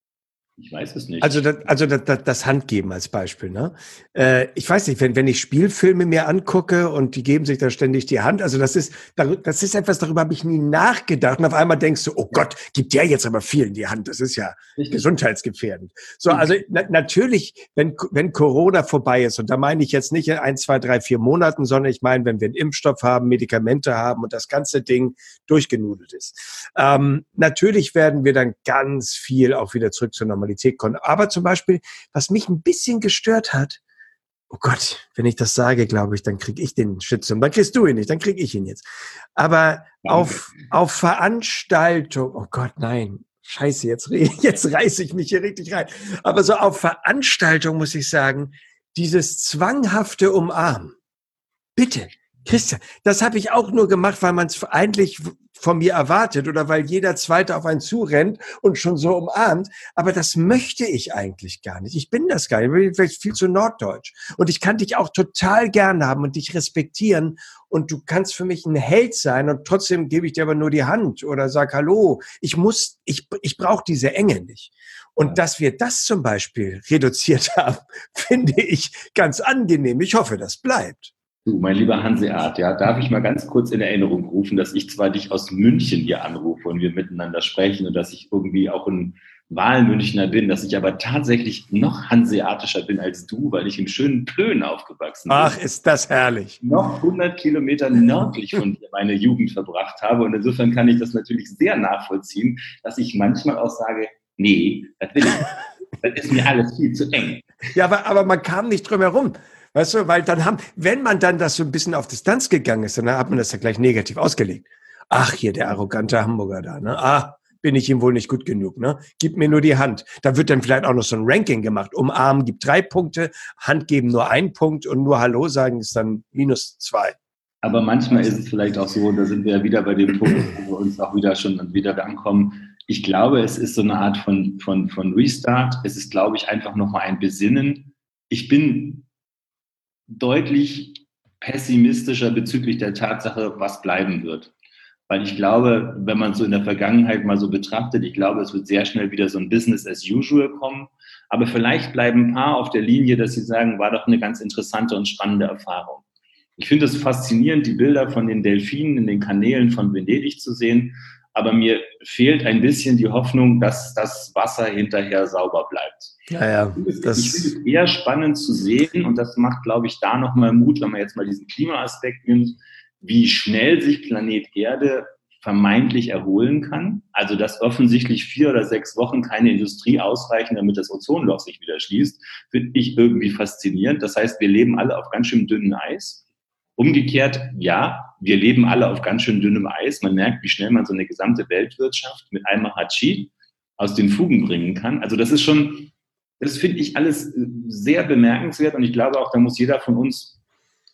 ich weiß es nicht. Also, das, also das, das Handgeben als Beispiel, ne? Äh, ich weiß nicht, wenn, wenn ich Spielfilme mir angucke und die geben sich da ständig die Hand, also das ist, das ist etwas, darüber habe ich nie nachgedacht. Und auf einmal denkst du, oh Gott, gibt der jetzt aber vielen die Hand. Das ist ja Richtig. gesundheitsgefährdend. So, also na, natürlich, wenn, wenn Corona vorbei ist, und da meine ich jetzt nicht in ein, zwei, drei, vier Monaten, sondern ich meine, wenn wir einen Impfstoff haben, Medikamente haben und das ganze Ding durchgenudelt ist. Ähm, natürlich werden wir dann ganz viel auch wieder zurück zur Normalität kommen. Aber zum Beispiel, was mich ein bisschen gestört hat, oh Gott, wenn ich das sage, glaube ich, dann kriege ich den Shitstorm. Dann kriegst du ihn nicht, dann kriege ich ihn jetzt. Aber auf, auf Veranstaltung, oh Gott, nein, scheiße, jetzt, jetzt reiße ich mich hier richtig rein. Aber so auf Veranstaltung muss ich sagen, dieses zwanghafte Umarmen. Bitte, Christian, das habe ich auch nur gemacht, weil man es eigentlich von mir erwartet oder weil jeder Zweite auf einen zurennt und schon so umarmt. Aber das möchte ich eigentlich gar nicht. Ich bin das gar nicht. Ich bin vielleicht viel zu norddeutsch. Und ich kann dich auch total gern haben und dich respektieren. Und du kannst für mich ein Held sein und trotzdem gebe ich dir aber nur die Hand oder sag Hallo. Ich muss, ich, ich brauche diese Enge nicht. Und dass wir das zum Beispiel reduziert haben, finde ich ganz angenehm. Ich hoffe, das bleibt. Du, mein lieber Hanseat, ja, darf ich mal ganz kurz in Erinnerung rufen, dass ich zwar dich aus München hier anrufe und wir miteinander sprechen und dass ich irgendwie auch ein Wahlmünchner bin, dass ich aber tatsächlich noch hanseatischer bin als du, weil ich in schönen Plön aufgewachsen bin. Ach, ist das herrlich. Noch hundert Kilometer nördlich von dir meine Jugend verbracht habe und insofern kann ich das natürlich sehr nachvollziehen, dass ich manchmal auch sage, nee, das will ich nicht. Das ist mir alles viel zu eng. Ja, aber, aber man kam nicht drum herum. Weißt du, weil dann haben, wenn man dann das so ein bisschen auf Distanz gegangen ist, dann hat man das ja gleich negativ ausgelegt. Ach, hier der arrogante Hamburger da, ne? Ah, bin ich ihm wohl nicht gut genug, ne? Gib mir nur die Hand. Da wird dann vielleicht auch noch so ein Ranking gemacht. Umarmen gibt drei Punkte, Hand geben nur ein Punkt und nur Hallo sagen ist dann minus zwei. Aber manchmal ist es vielleicht auch so, und da sind wir ja wieder bei dem Punkt, wo wir uns auch wieder schon wieder ankommen. Ich glaube, es ist so eine Art von, von, von Restart. Es ist, glaube ich, einfach nochmal ein Besinnen. Ich bin deutlich pessimistischer bezüglich der Tatsache, was bleiben wird. Weil ich glaube, wenn man so in der Vergangenheit mal so betrachtet, ich glaube, es wird sehr schnell wieder so ein Business as usual kommen. Aber vielleicht bleiben ein paar auf der Linie, dass sie sagen, war doch eine ganz interessante und spannende Erfahrung. Ich finde es faszinierend, die Bilder von den Delfinen in den Kanälen von Venedig zu sehen. Aber mir fehlt ein bisschen die Hoffnung, dass das Wasser hinterher sauber bleibt. Ja, ja, das ich finde es eher spannend zu sehen und das macht, glaube ich, da nochmal Mut, wenn man jetzt mal diesen Klimaaspekt nimmt, wie schnell sich Planet Erde vermeintlich erholen kann. Also, dass offensichtlich vier oder sechs Wochen keine Industrie ausreichen, damit das Ozonloch sich wieder schließt, finde ich irgendwie faszinierend. Das heißt, wir leben alle auf ganz schön dünnem Eis. Umgekehrt, ja, wir leben alle auf ganz schön dünnem Eis. Man merkt, wie schnell man so eine gesamte Weltwirtschaft mit einmal Hatschi aus den Fugen bringen kann. Also das ist schon, das finde ich alles sehr bemerkenswert und ich glaube auch, da muss jeder von uns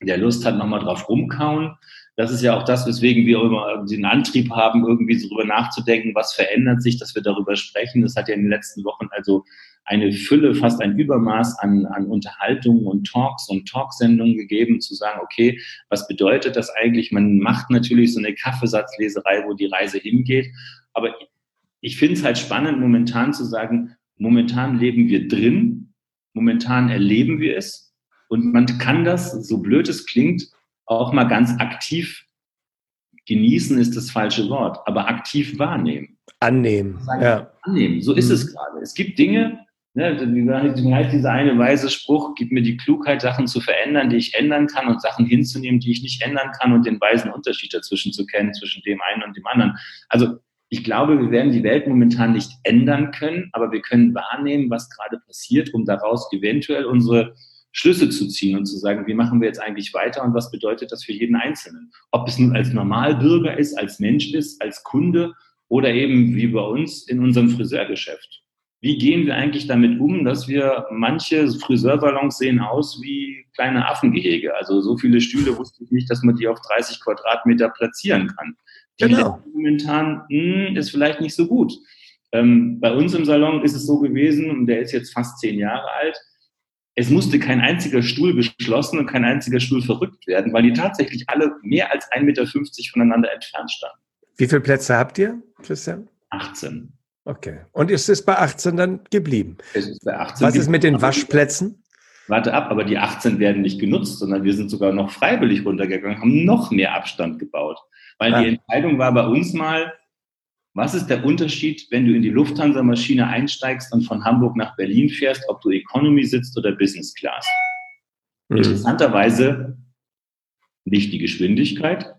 der Lust hat, nochmal drauf rumkauen. Das ist ja auch das, weswegen wir immer den Antrieb haben, irgendwie so drüber nachzudenken, was verändert sich, dass wir darüber sprechen. Das hat ja in den letzten Wochen also eine Fülle, fast ein Übermaß an, an Unterhaltungen und Talks und Talksendungen gegeben, zu sagen, okay, was bedeutet das eigentlich? Man macht natürlich so eine Kaffeesatzleserei, wo die Reise hingeht. Aber ich finde es halt spannend, momentan zu sagen, momentan leben wir drin, momentan erleben wir es. Und man kann das, so blöd es klingt, auch mal ganz aktiv genießen, ist das falsche Wort, aber aktiv wahrnehmen. Annehmen, Sagen, ja. Annehmen, so ist Mhm. es gerade. Es gibt Dinge, ne, wie heißt dieser eine weise Spruch, gib mir die Klugheit, Sachen zu verändern, die ich ändern kann und Sachen hinzunehmen, die ich nicht ändern kann und den weisen Unterschied dazwischen zu kennen, zwischen dem einen und dem anderen. Also ich glaube, wir werden die Welt momentan nicht ändern können, aber wir können wahrnehmen, was gerade passiert, um daraus eventuell unsere Schlüsse zu ziehen und zu sagen, wie machen wir jetzt eigentlich weiter und was bedeutet das für jeden Einzelnen? Ob es nun als Normalbürger ist, als Mensch ist, als Kunde oder eben wie bei uns in unserem Friseurgeschäft. Wie gehen wir eigentlich damit um, dass wir manche Friseursalons sehen aus wie kleine Affengehege? Also so viele Stühle wusste ich nicht, dass man die auf dreißig Quadratmeter platzieren kann. Die Genau. momentan mh, ist vielleicht nicht so gut. Ähm, bei uns im Salon ist es so gewesen, und der ist jetzt fast zehn Jahre alt, es musste kein einziger Stuhl geschlossen und kein einziger Stuhl verrückt werden, weil die tatsächlich alle mehr als ein Meter fünfzig voneinander entfernt standen. Wie viele Plätze habt ihr, Christian? achtzehn. Okay. Und ist es bei achtzehn dann geblieben? Es ist bei achtzehn. Was ist mit den Waschplätzen? Warte ab, aber die achtzehn werden nicht genutzt, sondern wir sind sogar noch freiwillig runtergegangen, haben noch mehr Abstand gebaut. Weil Ah. die Entscheidung war bei uns mal, was ist der Unterschied, wenn du in die Lufthansa-Maschine einsteigst und von Hamburg nach Berlin fährst, ob du Economy sitzt oder Business Class? Mhm. Interessanterweise nicht die Geschwindigkeit,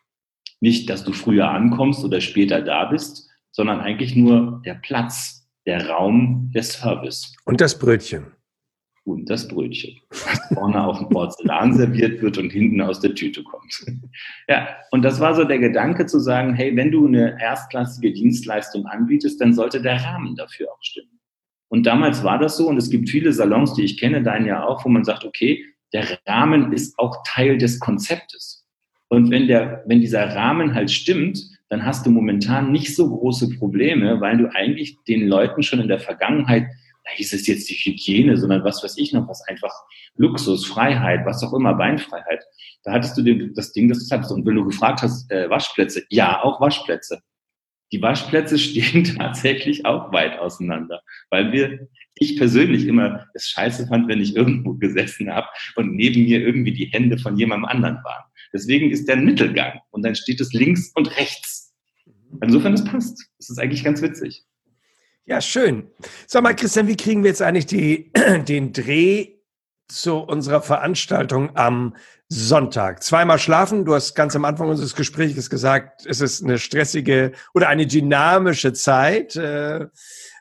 nicht, dass du früher ankommst oder später da bist, sondern eigentlich nur der Platz, der Raum, der Service. Und das Brötchen. Und das Brötchen, das vorne auf dem Porzellan serviert wird und hinten aus der Tüte kommt. Ja, und das war so der Gedanke zu sagen, hey, wenn du eine erstklassige Dienstleistung anbietest, dann sollte der Rahmen dafür auch stimmen. Und damals war das so, und es gibt viele Salons, die ich kenne, deinen ja auch, wo man sagt, okay, der Rahmen ist auch Teil des Konzeptes. Und wenn der, wenn dieser Rahmen halt stimmt, dann hast du momentan nicht so große Probleme, weil du eigentlich den Leuten schon in der Vergangenheit, da hieß es jetzt die Hygiene, sondern was weiß ich noch, was einfach Luxus, Freiheit, was auch immer, Beinfreiheit. Da hattest du den, das Ding, das du hattest. Und wenn du gefragt hast, äh, Waschplätze, ja, auch Waschplätze. Die Waschplätze stehen tatsächlich auch weit auseinander, weil wir, ich persönlich immer es scheiße fand, wenn ich irgendwo gesessen habe und neben mir irgendwie die Hände von jemandem anderen waren. Deswegen ist der ein Mittelgang und dann steht es links und rechts. Insofern, es passt. Das ist eigentlich ganz witzig. Ja, schön. Sag mal, Christian, wie kriegen wir jetzt eigentlich die, den Dreh zu unserer Veranstaltung am Sonntag? Zweimal schlafen. Du hast ganz am Anfang unseres Gesprächs gesagt, es ist eine stressige oder eine dynamische Zeit, äh,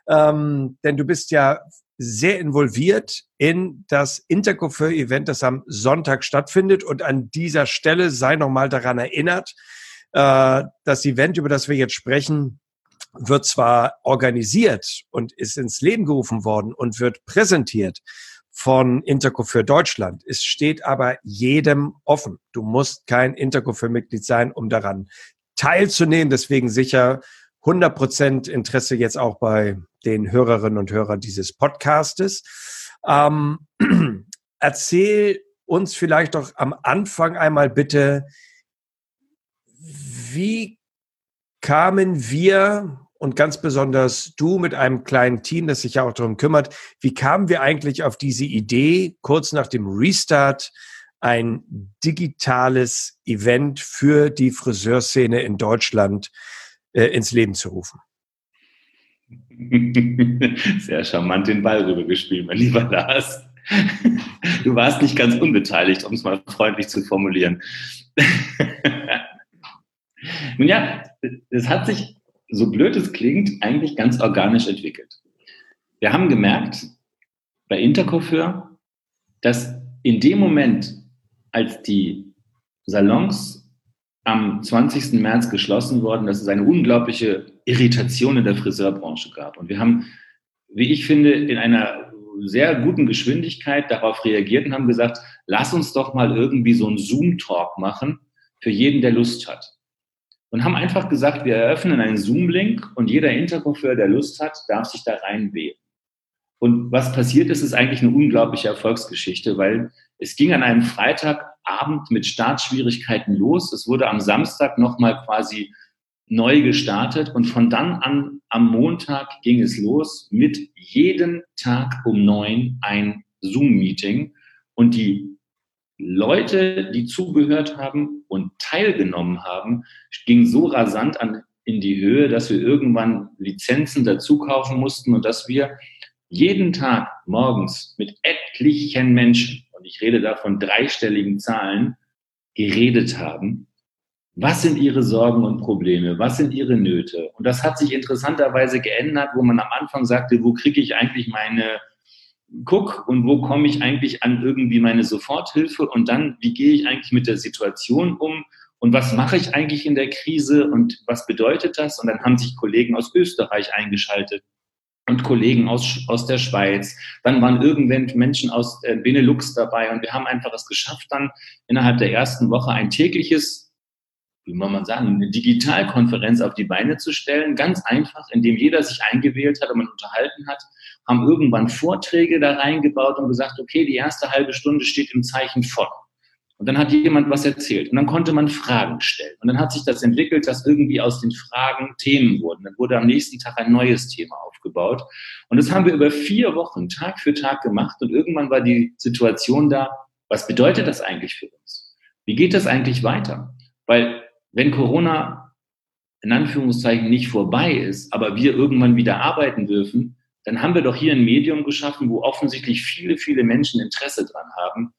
ähm, denn du bist ja sehr involviert in das Intercoiffeur-Event, das am Sonntag stattfindet. Und an dieser Stelle sei nochmal daran erinnert, äh, das Event, über das wir jetzt sprechen, wird zwar organisiert und ist ins Leben gerufen worden und wird präsentiert von Intercoiffeur Deutschland. Es steht aber jedem offen. Du musst kein Intercoiffeur-Mitglied sein, um daran teilzunehmen. Deswegen sicher hundert Prozent Interesse jetzt auch bei den Hörerinnen und Hörern dieses Podcastes. Ähm, erzähl uns vielleicht doch am Anfang einmal bitte, wie kamen wir und ganz besonders du mit einem kleinen Team, das sich ja auch darum kümmert, wie kamen wir eigentlich auf diese Idee, kurz nach dem Restart ein digitales Event für die Friseurszene in Deutschland äh, ins Leben zu rufen? Sehr charmant den Ball rübergespielt, mein lieber Lars. Du warst nicht ganz unbeteiligt, um es mal freundlich zu formulieren. Nun ja, es hat sich, so blöd es klingt, eigentlich ganz organisch entwickelt. Wir haben gemerkt, bei Intercoiffeur, dass in dem Moment, als die Salons am zwanzigsten März geschlossen wurden, dass es eine unglaubliche Irritation in der Friseurbranche gab. Und wir haben, wie ich finde, in einer sehr guten Geschwindigkeit darauf reagiert und haben gesagt, lass uns doch mal irgendwie so einen Zoom-Talk machen für jeden, der Lust hat. Und haben einfach gesagt, wir eröffnen einen Zoom-Link und jeder Intercoiffeur, der Lust hat, darf sich da reinwählen. Und was passiert ist, ist eigentlich eine unglaubliche Erfolgsgeschichte, weil es ging an einem Freitagabend mit Startschwierigkeiten los. Es wurde am Samstag nochmal quasi neu gestartet und von dann an am Montag ging es los mit jeden Tag um neun ein Zoom-Meeting und die Leute, die zugehört haben und teilgenommen haben, gingen so rasant an, in die Höhe, dass wir irgendwann Lizenzen dazu kaufen mussten und dass wir jeden Tag morgens mit etlichen Menschen, und ich rede da von dreistelligen Zahlen, geredet haben. Was sind ihre Sorgen und Probleme? Was sind ihre Nöte? Und das hat sich interessanterweise geändert, wo man am Anfang sagte, wo kriege ich eigentlich meine Guck und wo komme ich eigentlich an irgendwie meine Soforthilfe? Und dann, wie gehe ich eigentlich mit der Situation um? Und was mache ich eigentlich in der Krise? Und was bedeutet das? Und dann haben sich Kollegen aus Österreich eingeschaltet und Kollegen aus, aus der Schweiz. Dann waren irgendwann Menschen aus äh, Benelux dabei. Und wir haben einfach es geschafft, dann innerhalb der ersten Woche ein tägliches, wie muss man sagen, eine Digitalkonferenz auf die Beine zu stellen. Ganz einfach, indem jeder sich eingewählt hat und man unterhalten hat, haben irgendwann Vorträge da reingebaut und gesagt, okay, die erste halbe Stunde steht im Zeichen von. Und dann hat jemand was erzählt und dann konnte man Fragen stellen. Und dann hat sich das entwickelt, dass irgendwie aus den Fragen Themen wurden. Dann wurde am nächsten Tag ein neues Thema aufgebaut. Und das haben wir über vier Wochen Tag für Tag gemacht. Und irgendwann war die Situation da, was bedeutet das eigentlich für uns? Wie geht das eigentlich weiter? Weil wenn Corona in Anführungszeichen nicht vorbei ist, aber wir irgendwann wieder arbeiten dürfen, dann haben wir doch hier ein Medium geschaffen, wo offensichtlich viele, viele Menschen Interesse dran haben,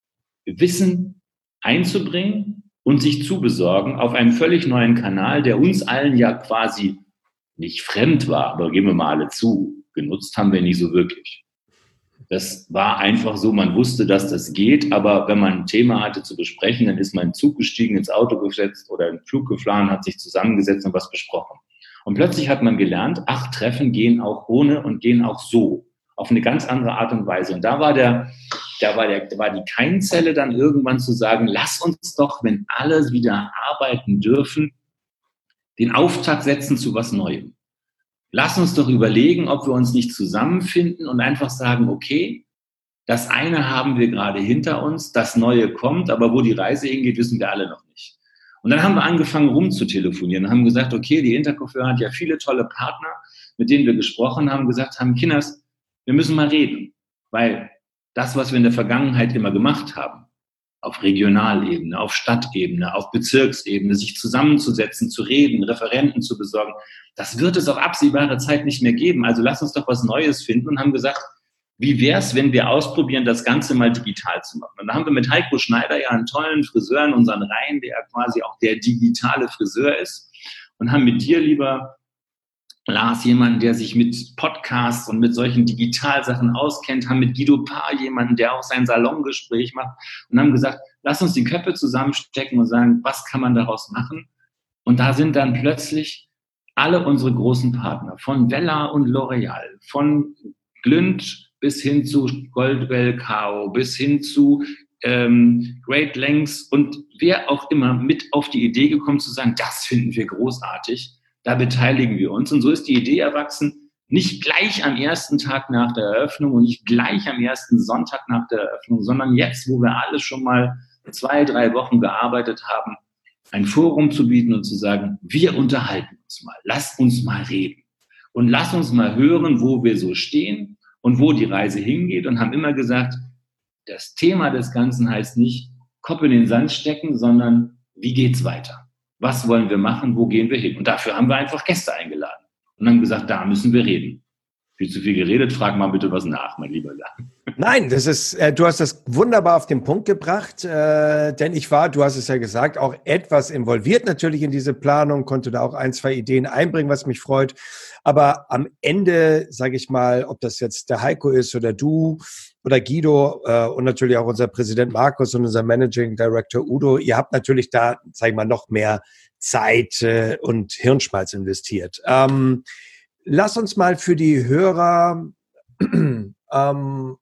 Wissen einzubringen und sich zu besorgen auf einem völlig neuen Kanal, der uns allen ja quasi nicht fremd war, aber geben wir mal alle zu, genutzt haben wir nicht so wirklich. Das war einfach so, man wusste, dass das geht, aber wenn man ein Thema hatte zu besprechen, dann ist man in den Zug gestiegen, ins Auto gesetzt oder in den Flug gefahren, hat sich zusammengesetzt und was besprochen. Und plötzlich hat man gelernt, ach, Treffen gehen auch ohne und gehen auch so, auf eine ganz andere Art und Weise. Und da war der, da war der, da war die Keimzelle dann irgendwann zu sagen, lass uns doch, wenn alle wieder arbeiten dürfen, den Auftakt setzen zu was Neuem. Lass uns doch überlegen, ob wir uns nicht zusammenfinden und einfach sagen, okay, das eine haben wir gerade hinter uns, das Neue kommt, aber wo die Reise hingeht, wissen wir alle noch nicht. Und dann haben wir angefangen rumzutelefonieren und haben gesagt, okay, die Intercoiffeur hat ja viele tolle Partner, mit denen wir gesprochen haben, gesagt haben, Kinders, wir müssen mal reden, weil das, was wir in der Vergangenheit immer gemacht haben, auf Regionalebene, auf Stadtebene, auf Bezirksebene, sich zusammenzusetzen, zu reden, Referenten zu besorgen, das wird es auf absehbare Zeit nicht mehr geben. Also lass uns doch was Neues finden und haben gesagt, wie wäre es, wenn wir ausprobieren, das Ganze mal digital zu machen? Und da haben wir mit Heiko Schneider ja einen tollen Friseur in unseren Reihen, der quasi auch der digitale Friseur ist, und haben mit dir, lieber Lars, jemanden, der sich mit Podcasts und mit solchen Digitalsachen auskennt, haben mit Guido Paar jemanden, der auch sein Salongespräch macht, und haben gesagt, lass uns die Köpfe zusammenstecken und sagen, was kann man daraus machen? Und da sind dann plötzlich alle unsere großen Partner, von Wella und L'Oreal, von Glünd bis hin zu Goldwell Kao, bis hin zu ähm, Great Lengths und wer auch immer mit auf die Idee gekommen zu sagen, das finden wir großartig, da beteiligen wir uns. Und so ist die Idee erwachsen, nicht gleich am ersten Tag nach der Eröffnung und nicht gleich am ersten Sonntag nach der Eröffnung, sondern jetzt, wo wir alle schon mal zwei, drei Wochen gearbeitet haben, ein Forum zu bieten und zu sagen, wir unterhalten uns mal, lasst uns mal reden und lasst uns mal hören, wo wir so stehen und wo die Reise hingeht, und haben immer gesagt, das Thema des Ganzen heißt nicht Kopf in den Sand stecken, sondern wie geht's weiter? Was wollen wir machen? Wo gehen wir hin? Und dafür haben wir einfach Gäste eingeladen und haben gesagt, da müssen wir reden. Viel zu viel geredet, frag mal bitte was nach, mein lieber Jan. Nein, das ist, äh, du hast das wunderbar auf den Punkt gebracht, äh, denn ich war, du hast es ja gesagt, auch etwas involviert natürlich in diese Planung, konnte da auch ein, zwei Ideen einbringen, was mich freut. Aber am Ende, sage ich mal, ob das jetzt der Heiko ist oder du oder Guido äh, und natürlich auch unser Präsident Markus und unser Managing Director Udo, ihr habt natürlich da, sage ich mal, noch mehr Zeit äh, und Hirnschmalz investiert. Ähm, Lass uns mal für die Hörer Ähm,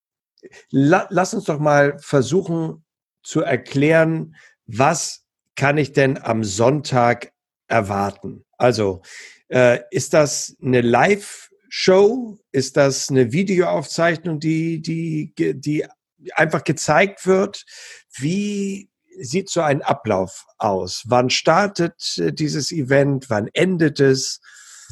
la, lass uns doch mal versuchen zu erklären, was kann ich denn am Sonntag erwarten? Also, äh, ist das eine Live-Show? Ist das eine Videoaufzeichnung, die, die, die einfach gezeigt wird? Wie sieht so ein Ablauf aus? Wann startet dieses Event? Wann endet es?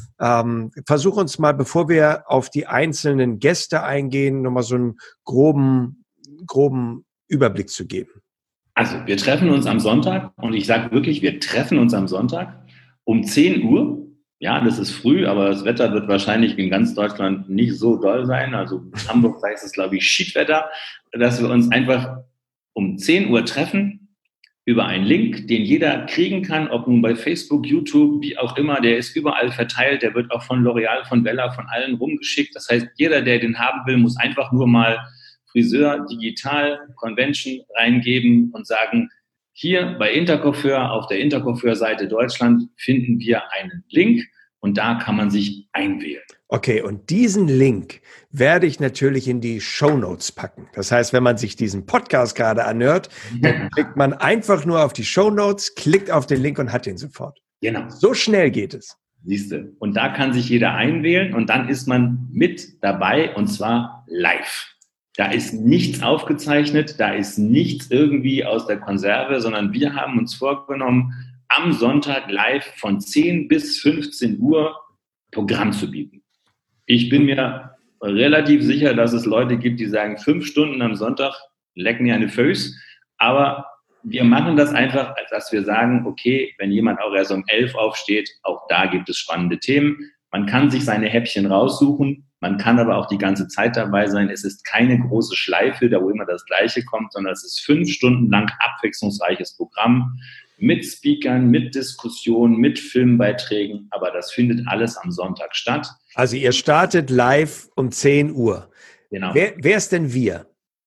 Ähm, versuch uns mal, bevor wir auf die einzelnen Gäste eingehen, nochmal so einen groben, groben Überblick zu geben. Also, wir treffen uns am Sonntag und ich sage wirklich, wir treffen uns am Sonntag um zehn Uhr. Ja, das ist früh, aber das Wetter wird wahrscheinlich in ganz Deutschland nicht so doll sein. Also in Hamburg heißt es, glaube ich, Schiedwetter, dass wir uns einfach um zehn Uhr treffen über einen Link, den jeder kriegen kann, ob nun bei Facebook, YouTube, wie auch immer. Der ist überall verteilt, der wird auch von L'Oreal, von Bella, von allen rumgeschickt. Das heißt, jeder, der den haben will, muss einfach nur mal Friseur, Digital, Convention reingeben und sagen, hier bei Intercoiffeur, auf der Intercoiffeur-Seite Deutschland finden wir einen Link und da kann man sich einwählen. Okay, und diesen Link werde ich natürlich in die Shownotes packen. Das heißt, wenn man sich diesen Podcast gerade anhört, dann klickt man einfach nur auf die Shownotes, klickt auf den Link und hat den sofort. Genau. So schnell geht es. Siehste. Und da kann sich jeder einwählen und dann ist man mit dabei und zwar live. Da ist nichts aufgezeichnet, da ist nichts irgendwie aus der Konserve, sondern wir haben uns vorgenommen, am Sonntag live von zehn bis fünfzehn Uhr Programm zu bieten. Ich bin mir relativ sicher, dass es Leute gibt, die sagen, fünf Stunden am Sonntag, leck mir eine Föß. Aber wir machen das einfach, dass wir sagen, okay, wenn jemand auch erst um elf aufsteht, auch da gibt es spannende Themen. Man kann sich seine Häppchen raussuchen. Man kann aber auch die ganze Zeit dabei sein. Es ist keine große Schleife, da wo immer das Gleiche kommt, sondern es ist fünf Stunden lang abwechslungsreiches Programm mit Speakern, mit Diskussionen, mit Filmbeiträgen. Aber das findet alles am Sonntag statt. Also ihr startet live um zehn Uhr. Genau. Wer, wer ist denn wir?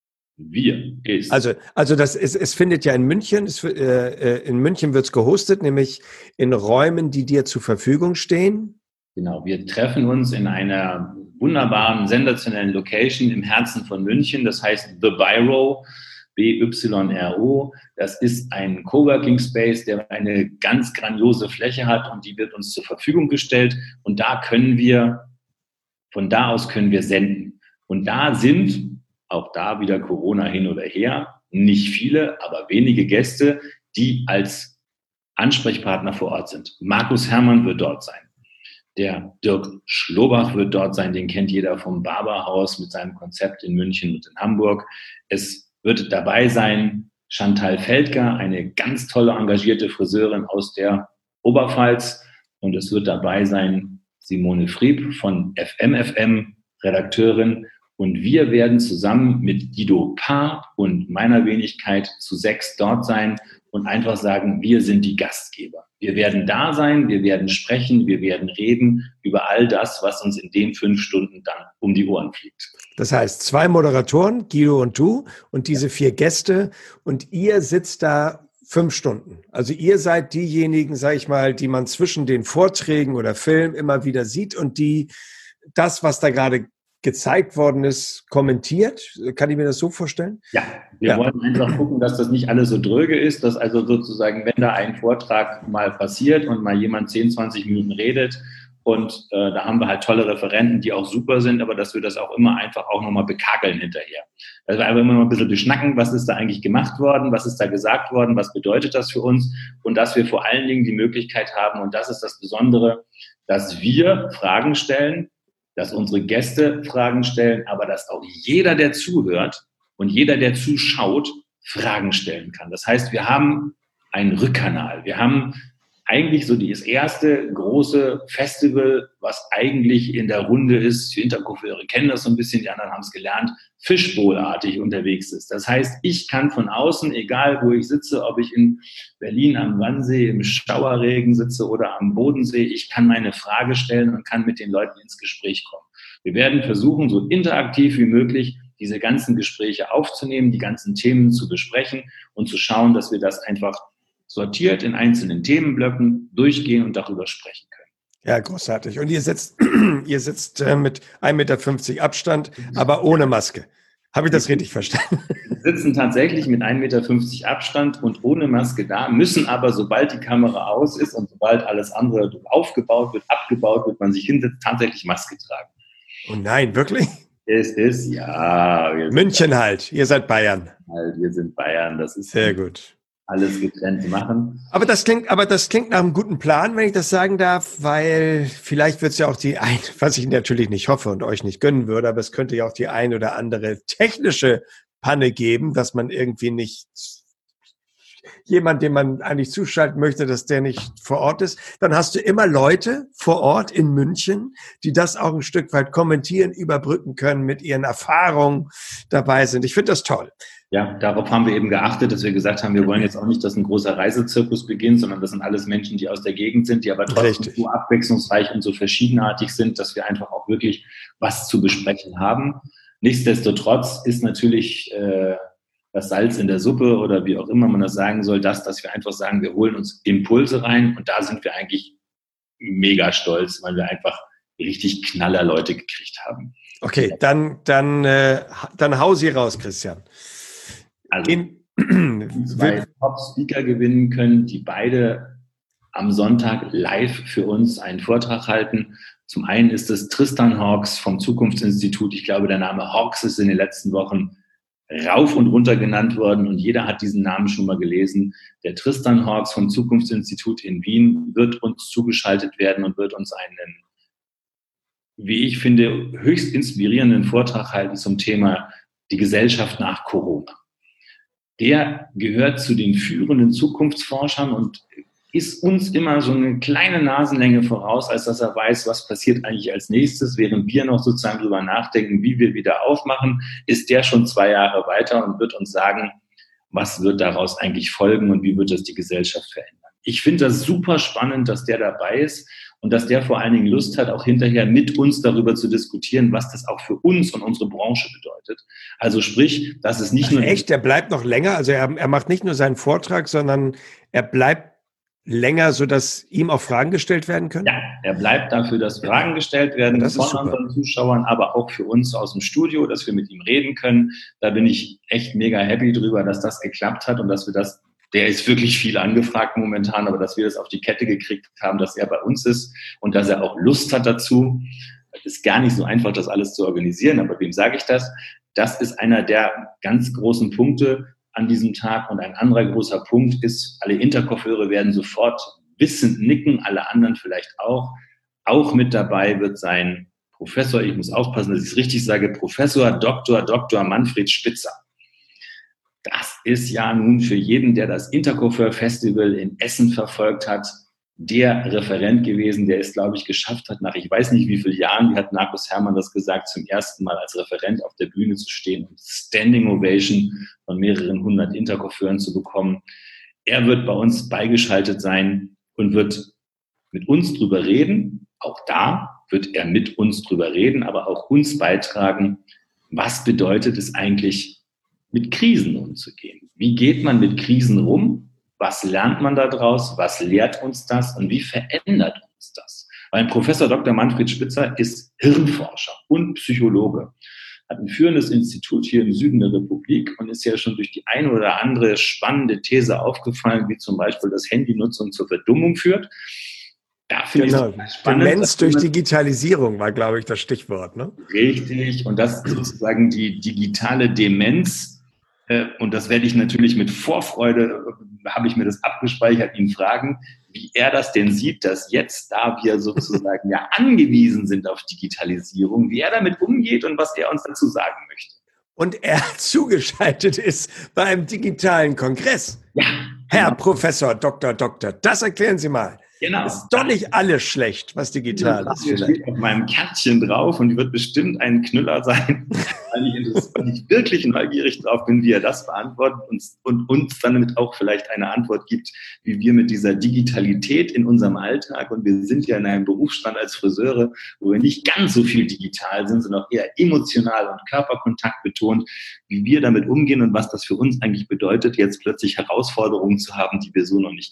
Wir ist. Also, also das ist, es findet ja in München, es, äh, in München wird es gehostet, nämlich in Räumen, die dir zur Verfügung stehen. Genau, wir treffen uns in einer wunderbaren, sensationellen Location im Herzen von München. Das heißt The Biro, B Y R O. Das ist ein Coworking Space, der eine ganz grandiose Fläche hat und die wird uns zur Verfügung gestellt. Und da können wir, von da aus können wir senden. Und da sind, auch da wieder Corona hin oder her, nicht viele, aber wenige Gäste, die als Ansprechpartner vor Ort sind. Markus Herrmann wird dort sein. Der Dirk Schlobach wird dort sein, den kennt jeder vom Barberhaus mit seinem Konzept in München und in Hamburg. Es wird dabei sein Chantal Feldger, eine ganz tolle, engagierte Friseurin aus der Oberpfalz. Und es wird dabei sein Simone Frieb von F M F M, Redakteurin. Und wir werden zusammen mit Guido Paar und meiner Wenigkeit zu sechs dort sein und einfach sagen, wir sind die Gastgeber. Wir werden da sein, wir werden sprechen, wir werden reden über all das, was uns in den fünf Stunden dann um die Ohren fliegt. Das heißt, zwei Moderatoren, Guido und du, und diese vier Gäste, und ihr sitzt da fünf Stunden. Also ihr seid diejenigen, sag ich mal, die man zwischen den Vorträgen oder Filmen immer wieder sieht und die das, was da gerade gezeigt worden ist, kommentiert. Kann ich mir das so vorstellen? Ja, wir ja. wollen einfach gucken, dass das nicht alles so dröge ist, dass also sozusagen, wenn da ein Vortrag mal passiert und mal jemand zehn, zwanzig Minuten redet und äh, da haben wir halt tolle Referenten, die auch super sind, aber dass wir das auch immer einfach auch nochmal bekakeln hinterher. Dass wir einfach immer noch ein bisschen beschnacken, was ist da eigentlich gemacht worden, was ist da gesagt worden, was bedeutet das für uns und dass wir vor allen Dingen die Möglichkeit haben, und das ist das Besondere, dass wir Fragen stellen, dass unsere Gäste Fragen stellen, aber dass auch jeder, der zuhört und jeder, der zuschaut, Fragen stellen kann. Das heißt, wir haben einen Rückkanal. Wir haben eigentlich so das erste große Festival, was eigentlich in der Runde ist. Die Intercoiffeure kennen das so ein bisschen, die anderen haben es gelernt, Fishbowl-artig unterwegs ist. Das heißt, ich kann von außen, egal wo ich sitze, ob ich in Berlin am Wannsee im Schauerregen sitze oder am Bodensee, ich kann meine Frage stellen und kann mit den Leuten ins Gespräch kommen. Wir werden versuchen, so interaktiv wie möglich diese ganzen Gespräche aufzunehmen, die ganzen Themen zu besprechen und zu schauen, dass wir das einfach sortiert in einzelnen Themenblöcken durchgehen und darüber sprechen können. Ja, großartig. Und ihr sitzt, ihr sitzt äh, mit ein Meter fünfzig Abstand, aber ohne Maske. Habe ich das richtig verstanden? Wir sitzen tatsächlich mit ein Meter fünfzig Abstand und ohne Maske da, müssen aber, sobald die Kamera aus ist und sobald alles andere aufgebaut wird, abgebaut wird, man sich hinsetzt, tatsächlich Maske tragen. Oh nein, wirklich? Es ist, ja. München halt, ihr seid Bayern. Halt, wir sind Bayern, das ist sehr gut. Alles getrennt machen. Aber das klingt, aber das klingt nach einem guten Plan, wenn ich das sagen darf, weil vielleicht wird es ja auch die ein, was ich natürlich nicht hoffe und euch nicht gönnen würde, aber es könnte ja auch die ein oder andere technische Panne geben, dass man irgendwie nicht jemand, den man eigentlich zuschalten möchte, dass der nicht vor Ort ist. Dann hast du immer Leute vor Ort in München, die das auch ein Stück weit kommentieren, überbrücken können, mit ihren Erfahrungen dabei sind. Ich finde das toll. Ja, darauf haben wir eben geachtet, dass wir gesagt haben, wir wollen jetzt auch nicht, dass ein großer Reisezirkus beginnt, sondern das sind alles Menschen, die aus der Gegend sind, die aber trotzdem Richtig. so abwechslungsreich und so verschiedenartig sind, dass wir einfach auch wirklich was zu besprechen haben. Nichtsdestotrotz ist natürlich äh, das Salz in der Suppe oder wie auch immer man das sagen soll, das, dass wir einfach sagen, wir holen uns Impulse rein und da sind wir eigentlich mega stolz, weil wir einfach richtig knaller Leute gekriegt haben. Okay, dann, dann, äh, dann hau sie raus, Christian. Also, zwei Top-Speaker gewinnen können, die beide am Sonntag live für uns einen Vortrag halten. Zum einen ist es Tristan Hawks vom Zukunftsinstitut. Ich glaube, der Name Hawks ist in den letzten Wochen rauf und runter genannt worden und jeder hat diesen Namen schon mal gelesen. Der Tristan Hawks vom Zukunftsinstitut in Wien wird uns zugeschaltet werden und wird uns einen, wie ich finde, höchst inspirierenden Vortrag halten zum Thema die Gesellschaft nach Corona. Der gehört zu den führenden Zukunftsforschern und ist uns immer so eine kleine Nasenlänge voraus, als dass er weiß, was passiert eigentlich als nächstes. Während wir noch sozusagen drüber nachdenken, wie wir wieder aufmachen, ist der schon zwei Jahre weiter und wird uns sagen, was wird daraus eigentlich folgen und wie wird das die Gesellschaft verändern. Ich finde das super spannend, dass der dabei ist und dass der vor allen Dingen Lust hat, auch hinterher mit uns darüber zu diskutieren, was das auch für uns und unsere Branche bedeutet. Also sprich, dass es nicht also nur... Echt, der bleibt noch länger? Also er, er macht nicht nur seinen Vortrag, sondern er bleibt länger, sodass ihm auch Fragen gestellt werden können? Ja, er bleibt dafür, dass Fragen gestellt werden das von unseren Zuschauern, aber auch für uns aus dem Studio, dass wir mit ihm reden können. Da bin ich echt mega happy drüber, dass das geklappt hat und dass wir das, der ist wirklich viel angefragt momentan, aber dass wir das auf die Kette gekriegt haben, dass er bei uns ist und dass er auch Lust hat dazu. Es ist gar nicht so einfach, das alles zu organisieren, aber wem sage ich das? Das ist einer der ganz großen Punkte an diesem Tag. Und ein anderer großer Punkt ist, alle Interkopfhörer werden sofort wissend nicken, alle anderen vielleicht auch. Auch mit dabei wird sein Professor, ich muss aufpassen, dass ich es richtig sage, Professor Doktor Doktor Manfred Spitzer. Das ist ja nun für jeden, der das Interkopfhör-Festival in Essen verfolgt hat, der Referent gewesen, der es, glaube ich, geschafft hat, nach ich weiß nicht wie vielen Jahren, wie hat Markus Herrmann das gesagt, zum ersten Mal als Referent auf der Bühne zu stehen und Standing Ovation von mehreren hundert Interkopfhörern zu bekommen. Er wird bei uns beigeschaltet sein und wird mit uns drüber reden. Auch da wird er mit uns drüber reden, aber auch uns beitragen, was bedeutet es eigentlich, mit Krisen umzugehen? Wie geht man mit Krisen rum? Was lernt man daraus? Was lehrt uns das? Und wie verändert uns das? Weil Professor Doktor Manfred Spitzer ist Hirnforscher und Psychologe, hat ein führendes Institut hier im Süden der Republik und ist ja schon durch die eine oder andere spannende These aufgefallen, wie zum Beispiel, dass Handynutzung zur Verdummung führt. Da finde genau. ich es spannend. Demenz durch Digitalisierung war, glaube ich, das Stichwort. Ne? Richtig. Und das sozusagen die digitale Demenz. Und das werde ich natürlich mit Vorfreude, habe ich mir das abgespeichert, ihn fragen, wie er das denn sieht, dass jetzt, da wir sozusagen ja angewiesen sind auf Digitalisierung, wie er damit umgeht und was er uns dazu sagen möchte. Und er zugeschaltet ist beim digitalen Kongress. Ja. Herr Genau. Professor Doktor Doktor, das erklären Sie mal. Genau. Ist doch nicht alles schlecht, was digital das ist. Das steht auf meinem Kärtchen drauf und die wird bestimmt ein Knüller sein, weil ich, weil ich wirklich neugierig drauf bin, wie er das beantwortet und, und uns damit auch vielleicht eine Antwort gibt, wie wir mit dieser Digitalität in unserem Alltag, und wir sind ja in einem Berufsstand als Friseure, wo wir nicht ganz so viel digital sind, sondern auch eher emotional und Körperkontakt betont, wie wir damit umgehen und was das für uns eigentlich bedeutet, jetzt plötzlich Herausforderungen zu haben, die wir so noch nicht kennen.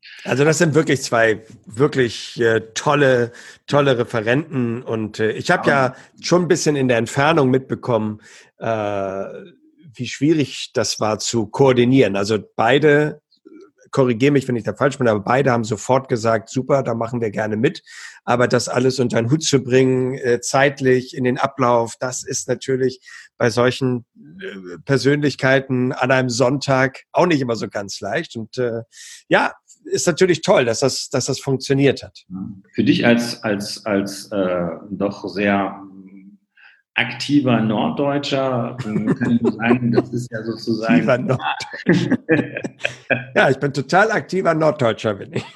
Also das sind wirklich zwei wirklich äh, tolle, tolle Referenten und äh, ich habe ja schon ein bisschen in der Entfernung mitbekommen, äh, wie schwierig das war zu koordinieren. Also beide, korrigiere mich, wenn ich da falsch bin, aber beide haben sofort gesagt, super, da machen wir gerne mit. Aber das alles unter einen Hut zu bringen, äh, zeitlich in den Ablauf, das ist natürlich bei solchen äh, Persönlichkeiten an einem Sonntag auch nicht immer so ganz leicht. Und äh, ja, ist natürlich toll, dass das, dass das funktioniert hat. Für dich als, als, als äh, doch sehr aktiver Norddeutscher, kann ich nur sagen, das ist ja sozusagen... Aktiver Norddeutscher. Ja, ich bin total aktiver Norddeutscher, bin ich.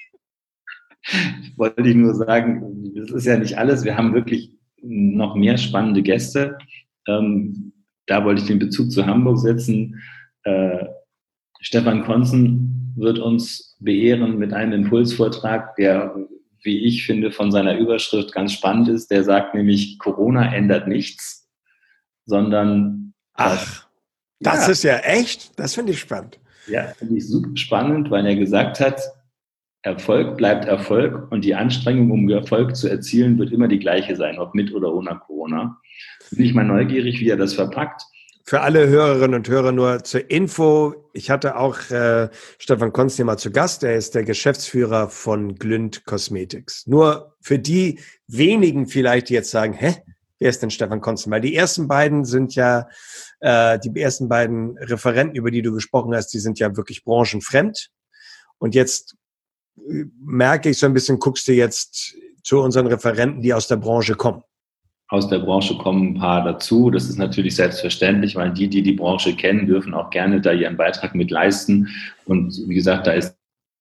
Wollte ich nur sagen, das ist ja nicht alles. Wir haben wirklich noch mehr spannende Gäste. Ähm, da wollte ich den Bezug zu Hamburg setzen. Äh, Stefan Konzen wird uns beehren mit einem Impulsvortrag, der, wie ich finde, von seiner Überschrift ganz spannend ist. Der sagt nämlich, Corona ändert nichts, sondern... Ach, das ja. ist ja echt, das finde ich spannend. Ja, finde ich super spannend, weil er gesagt hat, Erfolg bleibt Erfolg und die Anstrengung, um Erfolg zu erzielen, wird immer die gleiche sein, ob mit oder ohne Corona. Bin ich mal neugierig, wie er das verpackt. Für alle Hörerinnen und Hörer nur zur Info, ich hatte auch äh, Stefan Konzen mal zu Gast, er ist der Geschäftsführer von Glünd Cosmetics. Nur für die wenigen vielleicht, die jetzt sagen, hä, wer ist denn Stefan Konzen? Weil die ersten beiden sind ja, äh, die ersten beiden Referenten, über die du gesprochen hast, die sind ja wirklich branchenfremd. Und jetzt merke ich so ein bisschen, guckst du jetzt zu unseren Referenten, die aus der Branche kommen. Aus der Branche kommen ein paar dazu. Das ist natürlich selbstverständlich, weil die, die die Branche kennen, dürfen auch gerne da ihren Beitrag mit leisten. Und wie gesagt, da ist...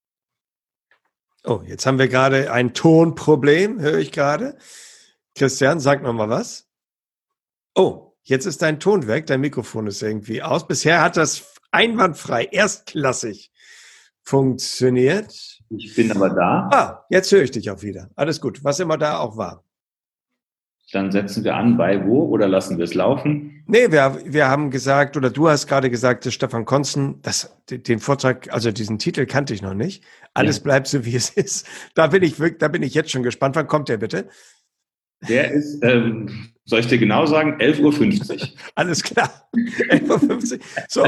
Oh, jetzt haben wir gerade ein Tonproblem, höre ich gerade. Christian, sag noch mal was. Oh, jetzt ist dein Ton weg, dein Mikrofon ist irgendwie aus. Bisher hat das einwandfrei, erstklassig funktioniert. Ich bin aber da. Ah, jetzt höre ich dich auch wieder. Alles gut, was immer da auch war. Dann setzen wir an bei wo oder lassen wir es laufen? Nee, wir, wir haben gesagt, oder du hast gerade gesagt, dass Stefan Konzen, das, den Vortrag, also diesen Titel kannte ich noch nicht. Alles ja. bleibt so, wie es ist. Da bin ich wirklich, da bin ich jetzt schon gespannt. Wann kommt der bitte? Der ist, ähm, soll ich dir genau sagen, elf Uhr fünfzig. Alles klar, elf Uhr fünfzig. So,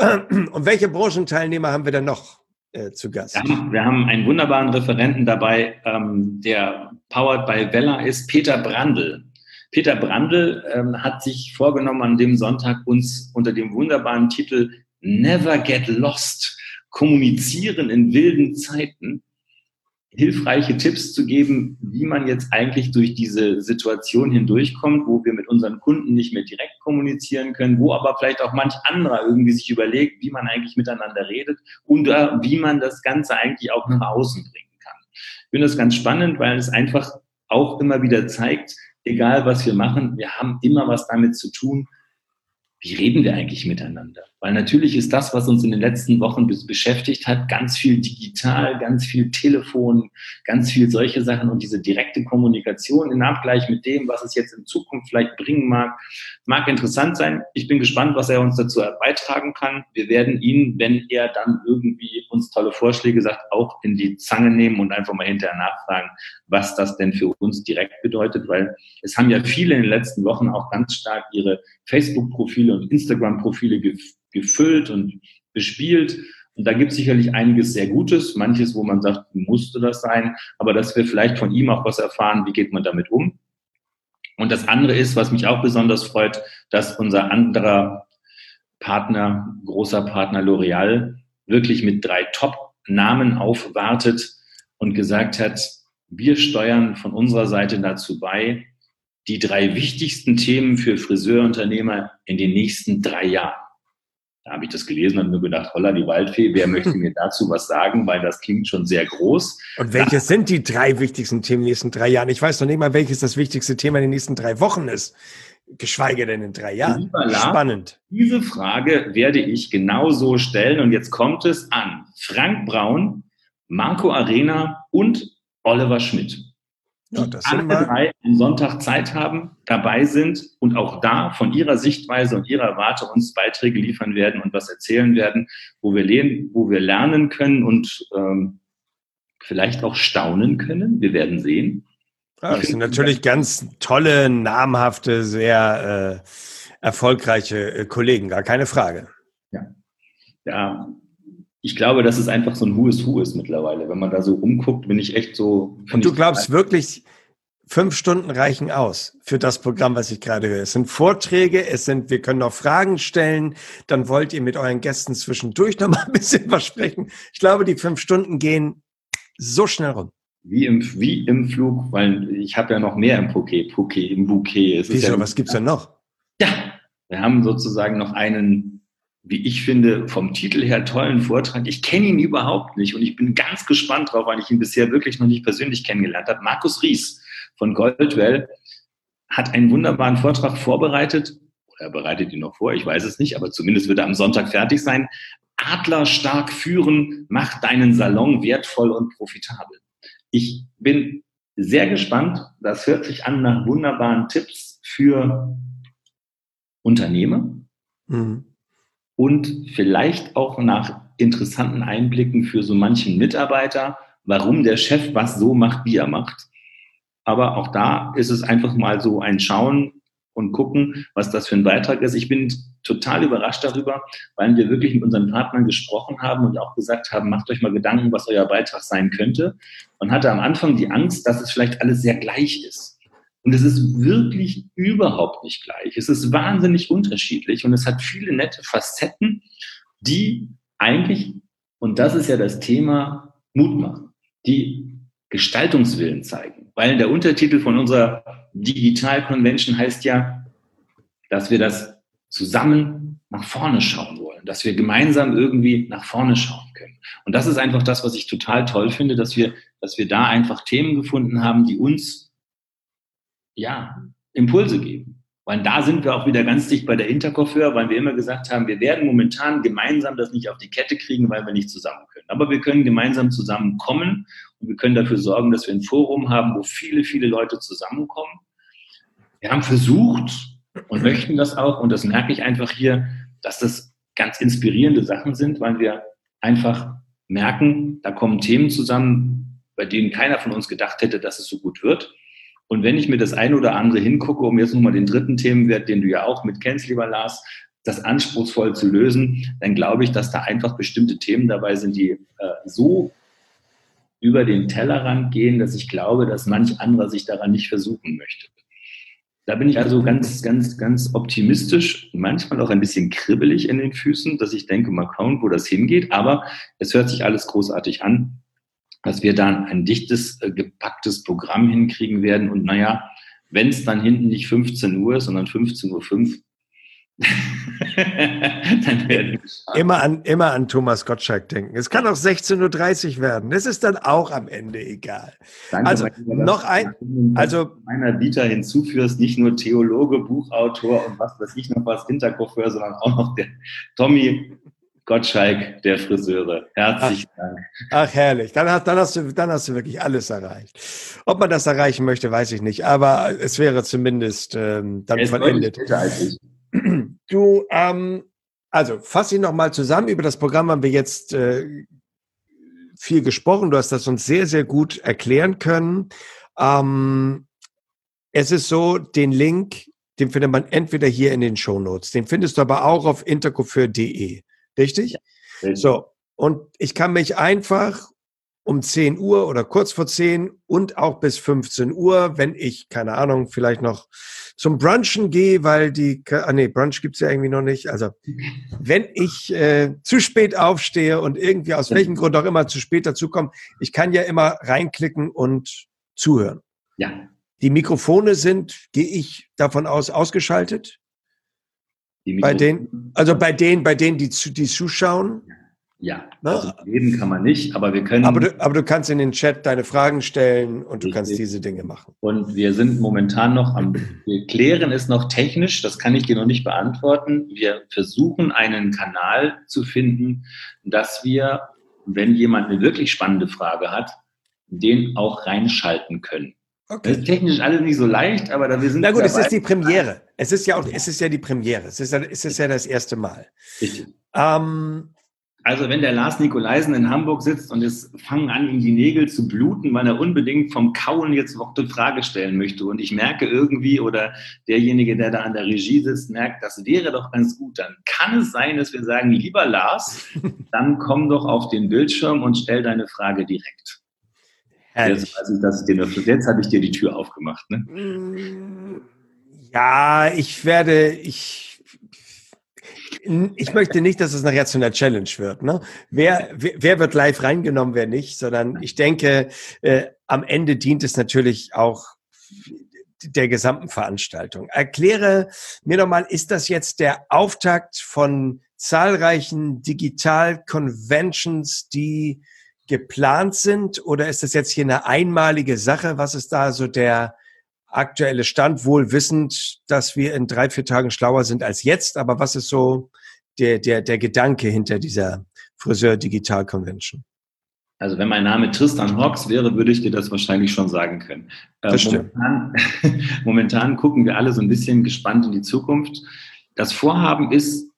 und welche Branchenteilnehmer haben wir denn noch äh, zu Gast? Wir haben, wir haben einen wunderbaren Referenten dabei, ähm, der powered by Vella ist, Peter Brandl. Peter Brandl ähm, hat sich vorgenommen, an dem Sonntag uns unter dem wunderbaren Titel Never Get Lost, kommunizieren in wilden Zeiten, hilfreiche Tipps zu geben, wie man jetzt eigentlich durch diese Situation hindurchkommt, wo wir mit unseren Kunden nicht mehr direkt kommunizieren können, wo aber vielleicht auch manch anderer irgendwie sich überlegt, wie man eigentlich miteinander redet und äh, wie man das Ganze eigentlich auch nach außen bringen kann. Ich finde das ganz spannend, weil es einfach auch immer wieder zeigt, egal was wir machen, wir haben immer was damit zu tun, wie reden wir eigentlich miteinander? Weil natürlich ist das, was uns in den letzten Wochen beschäftigt hat, ganz viel digital, ganz viel Telefon, ganz viel solche Sachen und diese direkte Kommunikation im Abgleich mit dem, was es jetzt in Zukunft vielleicht bringen mag, mag interessant sein. Ich bin gespannt, was er uns dazu beitragen kann. Wir werden ihn, wenn er dann irgendwie uns tolle Vorschläge sagt, auch in die Zange nehmen und einfach mal hinterher nachfragen, was das denn für uns direkt bedeutet, weil es haben ja viele in den letzten Wochen auch ganz stark ihre Facebook-Profile und Instagram-Profile gef- gefüllt und bespielt. Und da gibt es sicherlich einiges sehr Gutes, manches, wo man sagt, musste das sein, aber dass wir vielleicht von ihm auch was erfahren, wie geht man damit um. Und das andere ist, was mich auch besonders freut, dass unser anderer Partner, großer Partner L'Oréal, wirklich mit drei Top-Namen aufwartet und gesagt hat, wir steuern von unserer Seite dazu bei, die drei wichtigsten Themen für Friseurunternehmer in den nächsten drei Jahren. Da habe ich das gelesen und mir gedacht, holla die Waldfee, wer möchte mir dazu was sagen, weil das klingt schon sehr groß. Und welches sind die drei wichtigsten Themen in den nächsten drei Jahren? Ich weiß noch nicht mal, welches das wichtigste Thema in den nächsten drei Wochen ist, geschweige denn in drei Jahren. Spannend. Diese Frage werde ich genauso stellen und jetzt kommt es an Frank Braun, Marco Arena und Oliver Schmidt. Ja, das alle sind wir. drei am Sonntag Zeit haben, dabei sind und auch da von ihrer Sichtweise und ihrer Warte uns Beiträge liefern werden und was erzählen werden, wo wir lernen, wo wir lernen können und ähm, vielleicht auch staunen können. Wir werden sehen. Ja, das sind natürlich ganz tolle, namhafte, sehr äh, erfolgreiche äh, Kollegen, gar keine Frage. Ja. Ja, ich glaube, dass es einfach so ein Who is Who ist mittlerweile. Wenn man da so umguckt, bin ich echt so... Und du glaubst wirklich, fünf Stunden reichen aus für das Programm, was ich gerade höre. Es sind Vorträge, es sind, wir können noch Fragen stellen, dann wollt ihr mit euren Gästen zwischendurch noch mal ein bisschen was sprechen. Ich glaube, die fünf Stunden gehen so schnell rum. Wie im, wie im Flug, weil ich habe ja noch mehr im Bouquet, Bouquet im Bouquet. Es Wieso, ist ja, was gibt's denn noch? Ja, wir haben sozusagen noch einen, wie ich finde, vom Titel her tollen Vortrag. Ich kenne ihn überhaupt nicht und ich bin ganz gespannt drauf, weil ich ihn bisher wirklich noch nicht persönlich kennengelernt habe. Markus Ries von Goldwell hat einen wunderbaren Vortrag vorbereitet, oder er bereitet ihn noch vor, ich weiß es nicht, aber zumindest wird er am Sonntag fertig sein. Adler stark führen, macht deinen Salon wertvoll und profitabel. Ich bin sehr gespannt. Das hört sich an nach wunderbaren Tipps für Unternehmer mhm. und vielleicht auch nach interessanten Einblicken für so manchen Mitarbeiter, warum der Chef was so macht, wie er macht. Aber auch da ist es einfach mal so ein Schauen und gucken, was das für ein Beitrag ist. Ich bin total überrascht darüber, weil wir wirklich mit unseren Partnern gesprochen haben und auch gesagt haben, macht euch mal Gedanken, was euer Beitrag sein könnte. Und hatte am Anfang die Angst, dass es vielleicht alles sehr gleich ist. Und es ist wirklich überhaupt nicht gleich. Es ist wahnsinnig unterschiedlich und es hat viele nette Facetten, die eigentlich, und das ist ja das Thema, Mut machen, die Gestaltungswillen zeigen. Weil der Untertitel von unserer Digital Convention heißt ja, dass wir das zusammen nach vorne schauen wollen, dass wir gemeinsam irgendwie nach vorne schauen können. Und das ist einfach das, was ich total toll finde, dass wir, dass wir da einfach Themen gefunden haben, die uns ja Impulse geben. Weil da sind wir auch wieder ganz dicht bei der Intercoiffeur, weil wir immer gesagt haben, wir werden momentan gemeinsam das nicht auf die Kette kriegen, weil wir nicht zusammen können. Aber wir können gemeinsam zusammenkommen und wir können dafür sorgen, dass wir ein Forum haben, wo viele, viele Leute zusammenkommen. Wir haben versucht und möchten das auch, und das merke ich einfach hier, dass das ganz inspirierende Sachen sind, weil wir einfach merken, da kommen Themen zusammen, bei denen keiner von uns gedacht hätte, dass es so gut wird. Und wenn ich mir das eine oder andere hingucke, um jetzt nochmal den dritten Themenwert, den du ja auch mit kennst, lieber Lars, das anspruchsvoll zu lösen, dann glaube ich, dass da einfach bestimmte Themen dabei sind, die äh, so über den Tellerrand gehen, dass ich glaube, dass manch anderer sich daran nicht versuchen möchte. Da bin ich also ganz, ganz, ganz optimistisch, manchmal auch ein bisschen kribbelig in den Füßen, dass ich denke, mal schauen, wo das hingeht. Aber es hört sich alles großartig an, dass wir dann ein dichtes, äh, gepacktes Programm hinkriegen werden. Und naja, wenn es dann hinten nicht fünfzehn Uhr ist, sondern fünfzehn Uhr fünf, dann werden wir immer an, immer an Thomas Gottschalk denken. Es kann auch sechzehn Uhr dreißig werden. Das ist dann auch am Ende egal. Danke, also lieber, noch ein, also meiner Vita hinzuführst, nicht nur Theologe, Buchautor und was weiß ich noch was, Intercoiffeur, sondern auch noch der Tommy Gottschalk, der Friseure. Herzlichen ach, Dank. Ach, herrlich. Dann hast, dann, hast du, dann hast du wirklich alles erreicht. Ob man das erreichen möchte, weiß ich nicht. Aber es wäre zumindest ähm, dann vollendet. Als ich. Du, ähm, also fass ihn nochmal zusammen. Über das Programm haben wir jetzt äh, viel gesprochen. Du hast das uns sehr, sehr gut erklären können. Ähm, es ist so, den Link, den findet man entweder hier in den Shownotes. Den findest du aber auch auf intercoiffeur punkt de. Richtig? Ja, richtig? So, und ich kann mich einfach um zehn Uhr oder kurz vor zehn und auch bis fünfzehn Uhr, wenn ich, keine Ahnung, vielleicht noch zum Brunchen gehe, weil die, ah nee, Brunch gibt's ja irgendwie noch nicht. Also, wenn ich äh, zu spät aufstehe und irgendwie aus welchem Grund auch immer zu spät dazukomme, ich kann ja immer reinklicken und zuhören. Ja. Die Mikrofone sind, gehe ich davon aus, ausgeschaltet? Bei denen, also bei denen, bei denen, die, die zuschauen? Ja, also reden kann man nicht, aber wir können... Aber du, aber du kannst in den Chat deine Fragen stellen und du richtig. kannst diese Dinge machen. Und wir sind momentan noch am... Wir klären es noch technisch, das kann ich dir noch nicht beantworten. Wir versuchen, einen Kanal zu finden, dass wir, wenn jemand eine wirklich spannende Frage hat, den auch reinschalten können. Okay. Das ist technisch alles nicht so leicht, aber da wir sind... Na gut, es ist die Premiere. Es ist ja auch, es ist ja die Premiere. Es ist ja, es ist ja das erste Mal. Richtig. Ähm, Also wenn der Lars Nikolaisen in Hamburg sitzt und es fangen an, ihm die Nägel zu bluten, weil er unbedingt vom Kauen jetzt noch eine Frage stellen möchte und ich merke irgendwie oder derjenige, der da an der Regie sitzt, merkt, das wäre doch ganz gut, dann kann es sein, dass wir sagen, lieber Lars, dann komm doch auf den Bildschirm und stell deine Frage direkt. Jetzt, weiß ich, dass ich dir, jetzt habe ich dir die Tür aufgemacht. Ne? Ja, ich werde, ich... Ich möchte nicht, dass es nachher zu einer Challenge wird. Ne? Wer, wer, wer wird live reingenommen, wer nicht, sondern ich denke, äh, am Ende dient es natürlich auch der gesamten Veranstaltung. Erkläre mir doch mal, ist das jetzt der Auftakt von zahlreichen Digital-Conventions, die geplant sind, oder ist das jetzt hier eine einmalige Sache? Was ist da so der aktuelle Stand, wohl wissend, dass wir in drei, vier Tagen schlauer sind als jetzt, aber was ist so der, der, der Gedanke hinter dieser Friseur Digital Convention? Also wenn mein Name Tristan Hawks wäre, würde ich dir das wahrscheinlich schon sagen können. Äh, das stimmt. Momentan, momentan gucken wir alle so ein bisschen gespannt in die Zukunft. Das Vorhaben ist,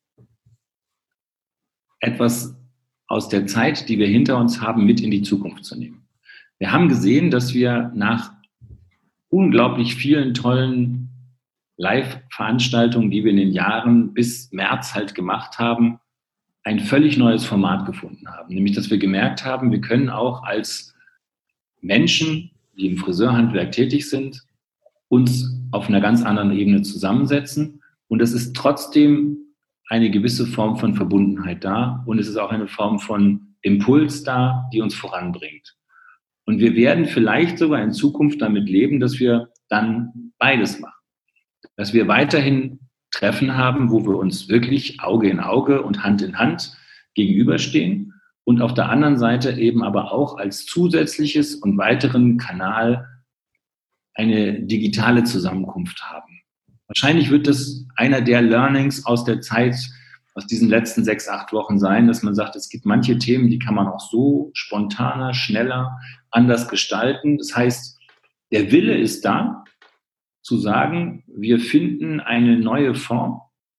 etwas aus der Zeit, die wir hinter uns haben, mit in die Zukunft zu nehmen. Wir haben gesehen, dass wir nach unglaublich vielen tollen Live-Veranstaltungen, die wir in den Jahren bis März halt gemacht haben, ein völlig neues Format gefunden haben. Nämlich, dass wir gemerkt haben, wir können auch als Menschen, die im Friseurhandwerk tätig sind, uns auf einer ganz anderen Ebene zusammensetzen. Und es ist trotzdem eine gewisse Form von Verbundenheit da. Und es ist auch eine Form von Impuls da, die uns voranbringt. Und wir werden vielleicht sogar in Zukunft damit leben, dass wir dann beides machen. Dass wir weiterhin Treffen haben, wo wir uns wirklich Auge in Auge und Hand in Hand gegenüberstehen und auf der anderen Seite eben aber auch als zusätzliches und weiteren Kanal eine digitale Zusammenkunft haben. Wahrscheinlich wird das einer der Learnings aus der Zeit, aus diesen letzten sechs, acht Wochen sein, dass man sagt, es gibt manche Themen, die kann man auch so spontaner, schneller, anders gestalten. Das heißt, der Wille ist da, zu sagen, wir finden eine neue Form,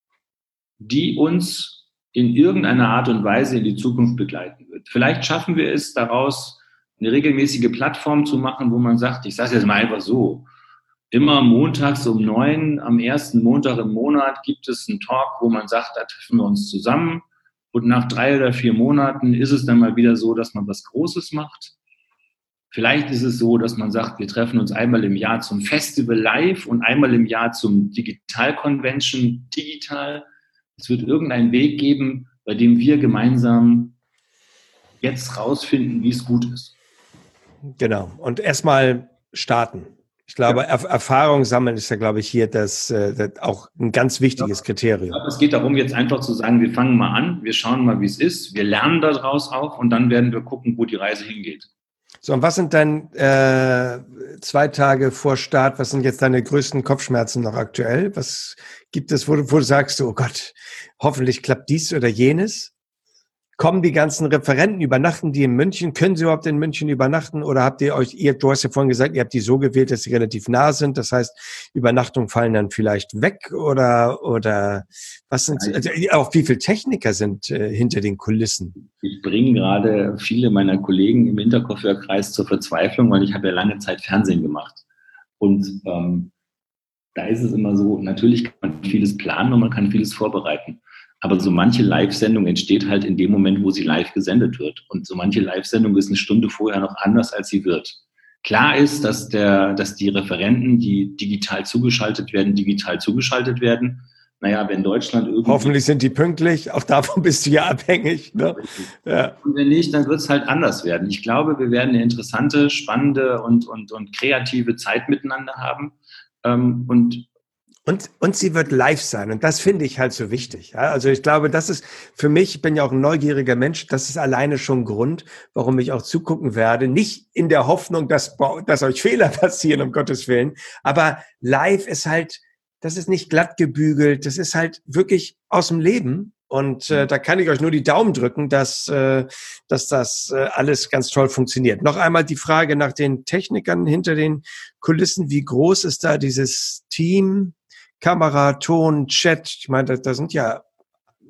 die uns in irgendeiner Art und Weise in die Zukunft begleiten wird. Vielleicht schaffen wir es daraus, eine regelmäßige Plattform zu machen, wo man sagt, ich sage es jetzt mal einfach so, immer montags um neun, am ersten Montag im Monat gibt es einen Talk, wo man sagt, da treffen wir uns zusammen und nach drei oder vier Monaten ist es dann mal wieder so, dass man was Großes macht. Vielleicht ist es so, dass man sagt, wir treffen uns einmal im Jahr zum Festival live und einmal im Jahr zum Digital Convention digital. Es wird irgendeinen Weg geben, bei dem wir gemeinsam jetzt rausfinden, wie es gut ist. Genau. Und erstmal starten. Ich glaube, ja. er- Erfahrung sammeln ist ja, glaube ich, hier das, äh, das auch ein ganz wichtiges Ja. Kriterium. Ich glaube, es geht darum, jetzt einfach zu sagen, wir fangen mal an, wir schauen mal, wie es ist, wir lernen daraus auch und dann werden wir gucken, wo die Reise hingeht. So, und was sind dann äh, zwei Tage vor Start, was sind jetzt deine größten Kopfschmerzen noch aktuell? Was gibt es, wo du, wo du sagst, oh Gott, hoffentlich klappt dies oder jenes? Kommen die ganzen Referenten, übernachten die in München? Können sie überhaupt in München übernachten? Oder habt ihr euch, ihr, du hast ja vorhin gesagt, ihr habt die so gewählt, dass sie relativ nah sind. Das heißt, Übernachtungen fallen dann vielleicht weg oder, oder was sind, also auch wie viele Techniker sind äh, hinter den Kulissen? Ich bringe gerade viele meiner Kollegen im Hinterkopfhörerkreis zur Verzweiflung, weil ich habe ja lange Zeit Fernsehen gemacht. Und ähm, da ist es immer so, natürlich kann man vieles planen und man kann vieles vorbereiten. Aber so manche Live-Sendung entsteht halt in dem Moment, wo sie live gesendet wird. Und so manche Live-Sendung ist eine Stunde vorher noch anders, als sie wird. Klar ist, dass, der, dass die Referenten, die digital zugeschaltet werden, digital zugeschaltet werden. Naja, wenn Deutschland irgendwie... Hoffentlich sind die pünktlich, auch davon bist du ja abhängig. Ne? Ja. Und wenn nicht, dann wird es halt anders werden. Ich glaube, wir werden eine interessante, spannende und, und, und kreative Zeit miteinander haben. Ähm, und Und, und sie wird live sein. Und das finde ich halt so wichtig. Ja? Also ich glaube, das ist für mich, ich bin ja auch ein neugieriger Mensch, das ist alleine schon ein Grund, warum ich auch zugucken werde. Nicht in der Hoffnung, dass, dass euch Fehler passieren, um Gottes Willen. Aber live ist halt, das ist nicht glatt gebügelt. Das ist halt wirklich aus dem Leben. Und äh, da kann ich euch nur die Daumen drücken, dass, äh, dass das äh, alles ganz toll funktioniert. Noch einmal die Frage nach den Technikern hinter den Kulissen. Wie groß ist da dieses Team? Kamera, Ton, Chat, ich meine, da, da sind ja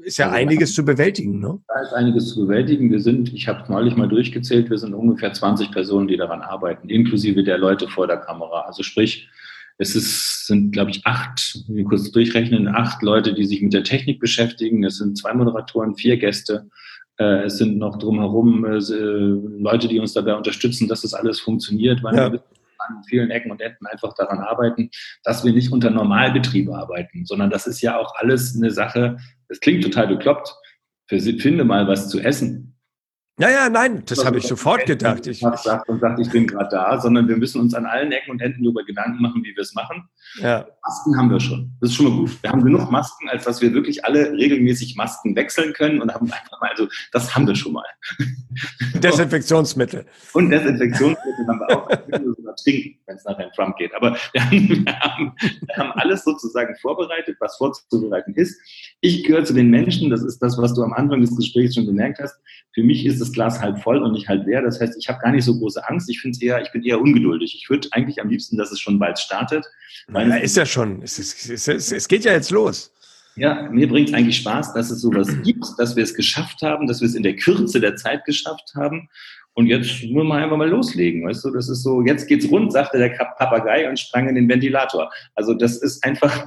ist ja also, einiges zu bewältigen, ne? Da ist einiges zu bewältigen. Wir sind, ich habe neulich mal durchgezählt, wir sind ungefähr zwanzig Personen, die daran arbeiten, inklusive der Leute vor der Kamera. Also sprich, es ist, sind, glaube ich, acht, wir kurz durchrechnen, acht Leute, die sich mit der Technik beschäftigen. Es sind zwei Moderatoren, vier Gäste. Äh, es sind noch drumherum äh, Leute, die uns dabei unterstützen, dass das alles funktioniert, weil ja. wir an vielen Ecken und Enden einfach daran arbeiten, dass wir nicht unter Normalbetrieb arbeiten, sondern das ist ja auch alles eine Sache, das klingt total bekloppt, finde mal was zu essen. Ja, ja, nein, das habe ich sofort gedacht. Ich sagt und sagt, ich bin gerade da, sondern wir müssen uns an allen Ecken und Enden darüber Gedanken machen, wie wir es machen. Ja. Masken haben wir schon. Das ist schon mal gut. Wir haben genug Masken, als dass wir wirklich alle regelmäßig Masken wechseln können und haben einfach mal, also das haben wir schon mal. Desinfektionsmittel. Und Desinfektionsmittel haben wir auch. Wir können sogar trinken, wenn es nachher in Trump geht. Aber wir haben, wir, haben, wir haben alles sozusagen vorbereitet, was vorzubereiten ist. Ich gehöre zu den Menschen, das ist das, was du am Anfang des Gesprächs schon gemerkt hast. Für mich ist das Glas halb voll und nicht halb leer. Das heißt, ich habe gar nicht so große Angst. Ich finde eher, ich bin eher ungeduldig. Ich würde eigentlich am liebsten, dass es schon bald startet. Weil ja, ist ja schon. Es, ist, es, ist, es geht ja jetzt los. Ja, mir bringt es eigentlich Spaß, dass es sowas gibt, dass wir es geschafft haben, dass wir es in der Kürze der Zeit geschafft haben. Und jetzt müssen wir einfach mal loslegen. Weißt du, das ist so, jetzt geht's rund, sagte der Papagei und sprang in den Ventilator. Also das ist einfach...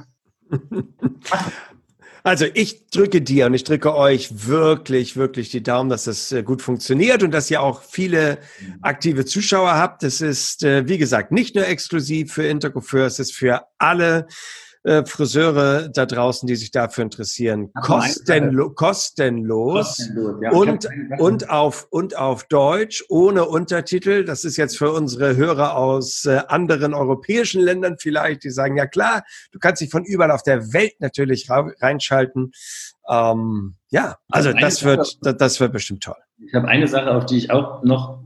Also ich drücke dir und ich drücke euch wirklich, wirklich die Daumen, dass das gut funktioniert und dass ihr auch viele aktive Zuschauer habt. Das ist, wie gesagt, nicht nur exklusiv für Intercoiffeur, es ist für alle äh, Friseure da draußen, die sich dafür interessieren, kostenlo- kostenlos, kostenlos ja. und, und, auf, und auf Deutsch, ohne Untertitel. Das ist jetzt für unsere Hörer aus äh, anderen europäischen Ländern vielleicht, die sagen, ja klar, du kannst dich von überall auf der Welt natürlich ra- reinschalten. Ähm, ja, also das wird, das, das wird bestimmt toll. Ich habe eine Sache, auf die ich auch noch,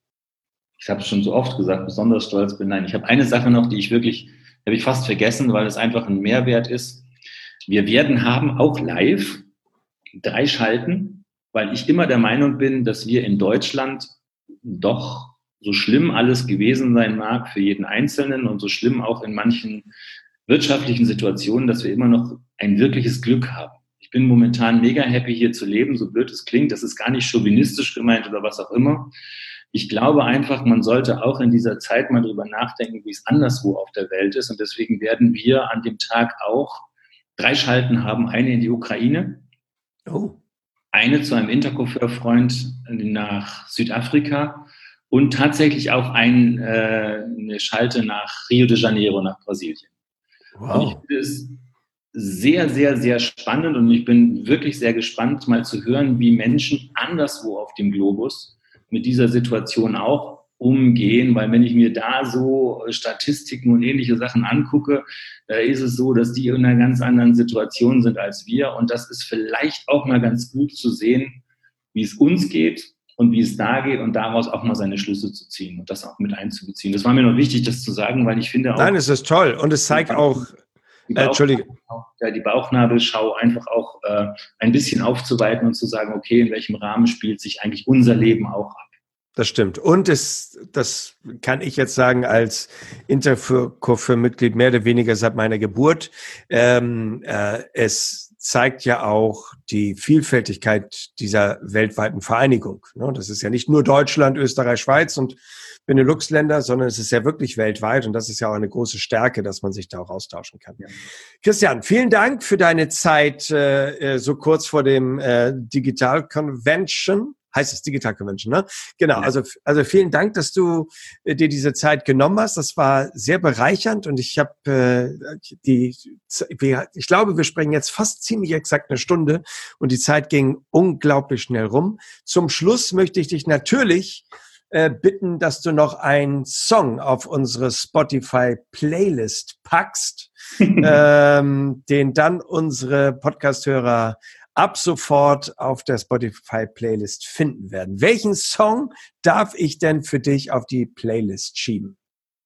ich habe es schon so oft gesagt, besonders stolz bin. Nein, ich habe eine Sache noch, die ich wirklich habe ich fast vergessen, weil es einfach ein Mehrwert ist. Wir werden haben auch live drei Schalten, weil ich immer der Meinung bin, dass wir in Deutschland doch, so schlimm alles gewesen sein mag für jeden Einzelnen und so schlimm auch in manchen wirtschaftlichen Situationen, dass wir immer noch ein wirkliches Glück haben. Ich bin momentan mega happy, hier zu leben, so blöd es klingt. Das ist gar nicht chauvinistisch gemeint oder was auch immer. Ich glaube einfach, man sollte auch in dieser Zeit mal drüber nachdenken, wie es anderswo auf der Welt ist. Und deswegen werden wir an dem Tag auch drei Schalten haben. Eine in die Ukraine, oh. eine zu einem Intercoiffeur-Freund nach Südafrika und tatsächlich auch ein, äh, eine Schalte nach Rio de Janeiro, nach Brasilien. Wow. Und ich finde es sehr, sehr, sehr spannend und ich bin wirklich sehr gespannt, mal zu hören, wie Menschen anderswo auf dem Globus mit dieser Situation auch umgehen, weil wenn ich mir da so Statistiken und ähnliche Sachen angucke, da ist es so, dass die in einer ganz anderen Situation sind als wir und das ist vielleicht auch mal ganz gut zu sehen, wie es uns geht und wie es da geht und daraus auch mal seine Schlüsse zu ziehen und das auch mit einzubeziehen. Das war mir noch wichtig, das zu sagen, weil ich finde auch... Nein, es ist toll und es zeigt auch... Die, Bauch- ja, die Bauchnabelschau einfach auch äh, ein bisschen aufzuweiten und zu sagen, okay, in welchem Rahmen spielt sich eigentlich unser Leben auch ab. Das stimmt. Und es, das kann ich jetzt sagen als Intercoiffeur-Mitglied mehr oder weniger seit meiner Geburt. Ähm, äh, es zeigt ja auch die Vielfältigkeit dieser weltweiten Vereinigung. Ne? Das ist ja nicht nur Deutschland, Österreich, Schweiz und Benelux-Länder, sondern es ist ja wirklich weltweit und das ist ja auch eine große Stärke, dass man sich da auch austauschen kann. Ja. Christian, vielen Dank für deine Zeit äh, so kurz vor dem äh, Digital Convention. Heißt es Digital Convention, ne? Genau, ja. also also vielen Dank, dass du äh, dir diese Zeit genommen hast. Das war sehr bereichernd und ich habe äh, die, ich glaube, wir sprechen jetzt fast ziemlich exakt eine Stunde und die Zeit ging unglaublich schnell rum. Zum Schluss möchte ich dich natürlich äh, bitten, dass du noch einen Song auf unsere Spotify-Playlist packst, ähm, den dann unsere Podcast-Hörer ab sofort auf der Spotify-Playlist finden werden. Welchen Song darf ich denn für dich auf die Playlist schieben?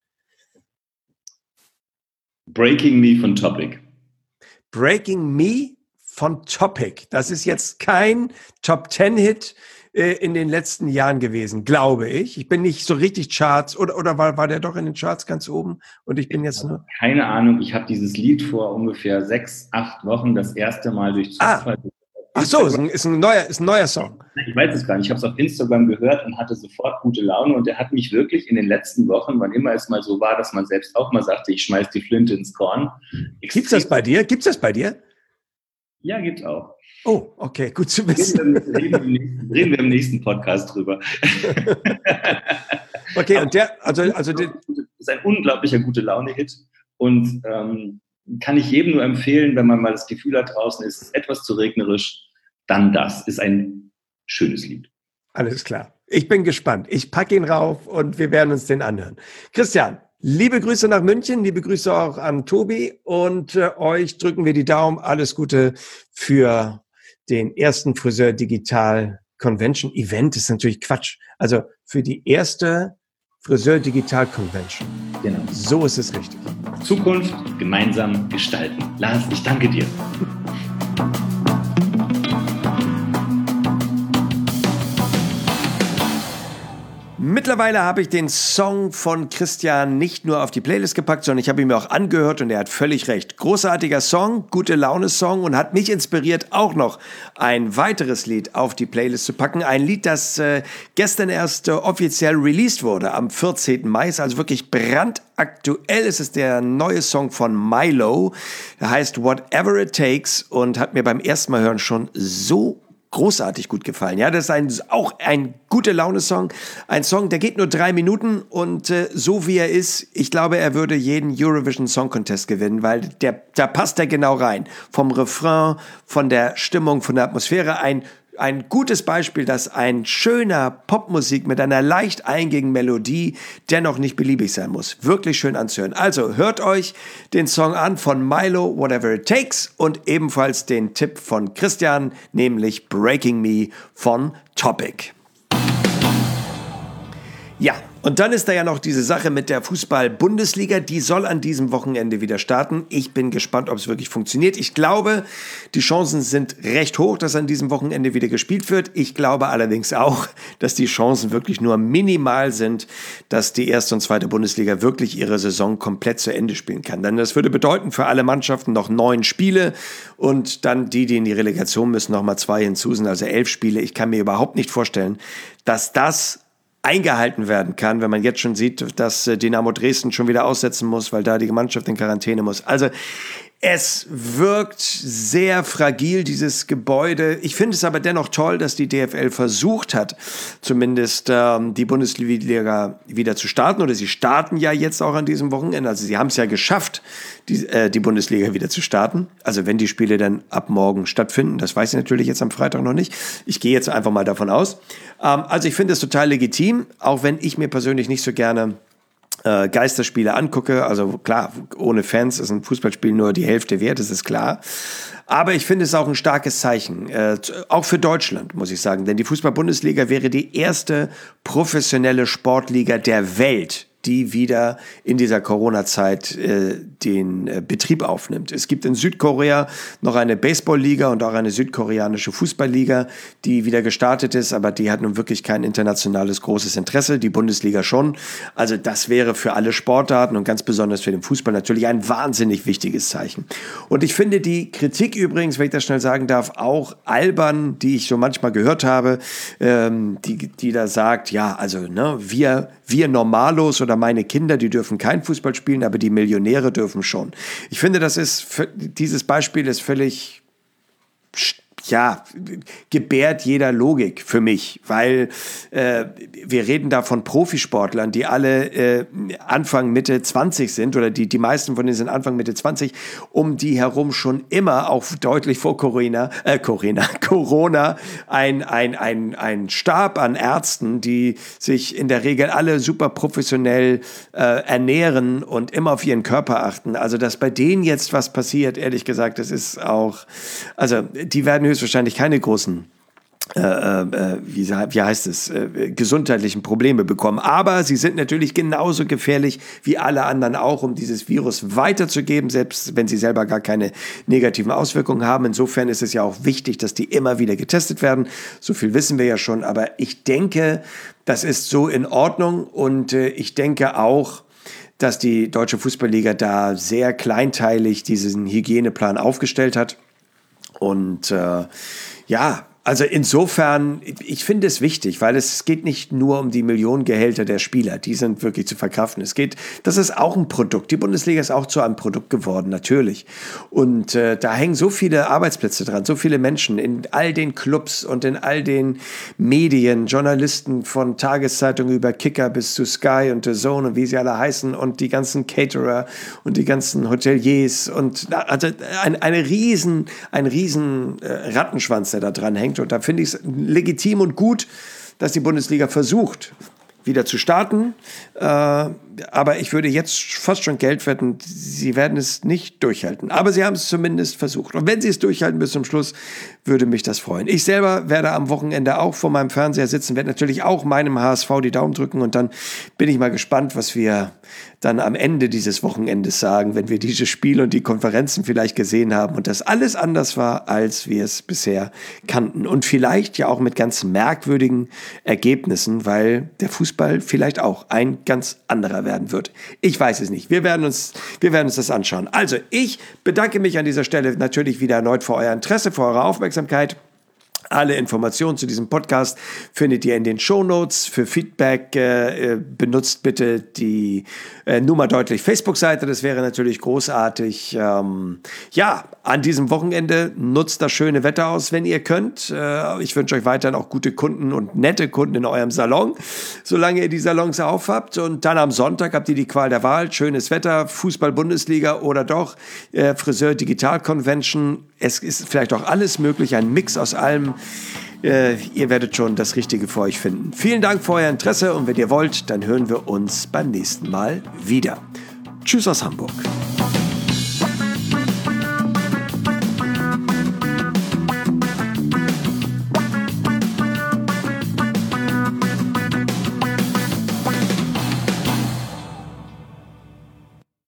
Breaking Me von Topic. Breaking Me von Topic. Das ist jetzt kein Top-Ten-Hit äh, in den letzten Jahren gewesen, glaube ich. Ich bin nicht so richtig Charts, oder, oder war, war der doch in den Charts ganz oben? Und ich bin jetzt nur... Keine Ahnung, ich habe dieses Lied vor ungefähr sechs, acht Wochen das erste Mal durch Zufall... Ah. Ach so, ist ein, ist ein, neuer, ist ein neuer Song. Ich weiß es gar nicht. Ich habe es auf Instagram gehört und hatte sofort gute Laune. Und der hat mich wirklich in den letzten Wochen, wann immer es mal so war, dass man selbst auch mal sagte, ich schmeiß die Flinte ins Korn. Gibt's das bei dir? Gibt's das bei dir? Ja, gibt's auch. Oh, okay, gut zu wissen. Reden wir, reden wir, im, nächsten, reden wir im nächsten Podcast drüber. Okay, und der, also, also das ist ein unglaublicher gute Laune-Hit und ähm, kann ich jedem nur empfehlen, wenn man mal das Gefühl hat, draußen ist es etwas zu regnerisch, dann das ist ein schönes Lied. Alles klar. Ich bin gespannt. Ich packe ihn rauf und wir werden uns den anhören. Christian, liebe Grüße nach München, liebe Grüße auch an Tobi und äh, euch drücken wir die Daumen. Alles Gute für den ersten Friseur Digital Convention. Event ist natürlich Quatsch. Also für die erste Friseur Digital Convention. Genau. So ist es richtig. Zukunft gemeinsam gestalten. Lars, ich danke dir. Mittlerweile habe ich den Song von Christian nicht nur auf die Playlist gepackt, sondern ich habe ihn mir auch angehört und er hat völlig recht. Großartiger Song, gute Laune-Song und hat mich inspiriert, auch noch ein weiteres Lied auf die Playlist zu packen. Ein Lied, das äh, gestern erst äh, offiziell released wurde, am vierzehnten Mai, ist also wirklich brandaktuell. Es ist der neue Song von Milo, der heißt Whatever It Takes und hat mir beim ersten Mal hören schon so großartig gut gefallen. Ja, das ist ein, auch ein gute Laune-Song. Ein Song, der geht nur drei Minuten und äh, so wie er ist, ich glaube, er würde jeden Eurovision Song Contest gewinnen, weil der, da passt er genau rein. Vom Refrain, von der Stimmung, von der Atmosphäre. Ein Ein gutes Beispiel, dass ein schöner Popmusik mit einer leicht eingängigen Melodie dennoch nicht beliebig sein muss. Wirklich schön anzuhören. Also hört euch den Song an von Milo, Whatever It Takes und ebenfalls den Tipp von Christian, nämlich Breaking Me von Topic. Ja, und dann ist da ja noch diese Sache mit der Fußball-Bundesliga, die soll an diesem Wochenende wieder starten. Ich bin gespannt, ob es wirklich funktioniert. Ich glaube, die Chancen sind recht hoch, dass an diesem Wochenende wieder gespielt wird. Ich glaube allerdings auch, dass die Chancen wirklich nur minimal sind, dass die erste und zweite Bundesliga wirklich ihre Saison komplett zu Ende spielen kann. Denn das würde bedeuten für alle Mannschaften noch neun Spiele und dann die, die in die Relegation müssen, noch mal zwei hinzu sind, also elf Spiele. Ich kann mir überhaupt nicht vorstellen, dass das eingehalten werden kann, wenn man jetzt schon sieht, dass Dynamo Dresden schon wieder aussetzen muss, weil da die Mannschaft in Quarantäne muss. Also es wirkt sehr fragil, dieses Gebäude. Ich finde es aber dennoch toll, dass die D F L versucht hat, zumindest ähm, die Bundesliga wieder zu starten. Oder sie starten ja jetzt auch an diesem Wochenende. Also sie haben es ja geschafft, die, äh, die Bundesliga wieder zu starten. Also wenn die Spiele dann ab morgen stattfinden. Das weiß ich natürlich jetzt am Freitag noch nicht. Ich gehe jetzt einfach mal davon aus. Ähm, also ich finde es total legitim, auch wenn ich mir persönlich nicht so gerne Äh, Geisterspiele angucke. Also klar, ohne Fans ist ein Fußballspiel nur die Hälfte wert, das ist klar. Aber ich finde es auch ein starkes Zeichen, äh, auch für Deutschland, muss ich sagen. Denn die Fußball-Bundesliga wäre die erste professionelle Sportliga der Welt, die wieder in dieser Corona-Zeit äh, den äh, Betrieb aufnimmt. Es gibt in Südkorea noch eine Baseball-Liga und auch eine südkoreanische Fußball-Liga, die wieder gestartet ist, aber die hat nun wirklich kein internationales großes Interesse, die Bundesliga schon. Also das wäre für alle Sportarten und ganz besonders für den Fußball natürlich ein wahnsinnig wichtiges Zeichen. Und ich finde die Kritik übrigens, wenn ich das schnell sagen darf, auch albern, die ich so manchmal gehört habe, ähm, die, die da sagt, ja, also ne, wir, wir Normalos oder meine Kinder, die dürfen kein Fußball spielen, aber die Millionäre dürfen schon. Ich finde, das ist, dieses Beispiel ist völlig, ja, gebärt jeder Logik für mich, weil äh, wir reden da von Profisportlern, die alle äh, Anfang, Mitte zwanzig sind oder die, die meisten von denen sind Anfang, Mitte zwanzig, um die herum schon immer, auch deutlich vor Corona, äh, Corona, Corona, ein, ein, ein, ein Stab an Ärzten, die sich in der Regel alle super professionell äh, ernähren und immer auf ihren Körper achten. Also, dass bei denen jetzt was passiert, ehrlich gesagt, das ist auch, also, die werden höchstwahrscheinlich keine großen, äh, äh, wie, wie heißt es, äh, gesundheitlichen Probleme bekommen. Aber sie sind natürlich genauso gefährlich wie alle anderen auch, um dieses Virus weiterzugeben, selbst wenn sie selber gar keine negativen Auswirkungen haben. Insofern ist es ja auch wichtig, dass die immer wieder getestet werden. So viel wissen wir ja schon. Aber ich denke, das ist so in Ordnung und äh, ich denke auch, dass die Deutsche Fußballliga da sehr kleinteilig diesen Hygieneplan aufgestellt hat. Und äh, Ja, also insofern, ich finde es wichtig, weil es geht nicht nur um die Millionengehälter der Spieler, die sind wirklich zu verkraften. Es geht, das ist auch ein Produkt. Die Bundesliga ist auch zu einem Produkt geworden, natürlich. Und äh, da hängen so viele Arbeitsplätze dran, so viele Menschen in all den Clubs und in all den Medien, Journalisten von Tageszeitungen über Kicker bis zu Sky und The Zone und wie sie alle heißen und die ganzen Caterer und die ganzen Hoteliers und also ein, eine riesen, ein riesen äh, Rattenschwanz, der da dran hängt. Und da finde ich es legitim und gut, dass die Bundesliga versucht, wieder zu starten. Äh, aber ich würde jetzt fast schon Geld wetten, sie werden es nicht durchhalten. Aber sie haben es zumindest versucht. Und wenn sie es durchhalten bis zum Schluss, würde mich das freuen. Ich selber werde am Wochenende auch vor meinem Fernseher sitzen, werde natürlich auch meinem H S V die Daumen drücken. Und dann bin ich mal gespannt, was wir dann am Ende dieses Wochenendes sagen, wenn wir diese Spiele und die Konferenzen vielleicht gesehen haben und das alles anders war, als wir es bisher kannten. Und vielleicht ja auch mit ganz merkwürdigen Ergebnissen, weil der Fußball vielleicht auch ein ganz anderer werden wird. Ich weiß es nicht. Wir werden uns, wir werden uns das anschauen. Also, ich bedanke mich an dieser Stelle natürlich wieder erneut für euer Interesse, für eure Aufmerksamkeit. Alle Informationen zu diesem Podcast findet ihr in den Shownotes. Für Feedback äh, benutzt bitte die äh, Nummer deutlich Facebook-Seite. Das wäre natürlich großartig. Ähm, ja, an diesem Wochenende nutzt das schöne Wetter aus, wenn ihr könnt. Äh, ich wünsche euch weiterhin auch gute Kunden und nette Kunden in eurem Salon, solange ihr die Salons aufhabt. Und dann am Sonntag habt ihr die Qual der Wahl. Schönes Wetter, Fußball-Bundesliga oder doch äh, Friseur-Digital-Convention. Es ist vielleicht auch alles möglich, ein Mix aus allem. Äh, ihr werdet schon das Richtige für euch finden. Vielen Dank für euer Interesse und wenn ihr wollt, dann hören wir uns beim nächsten Mal wieder. Tschüss aus Hamburg.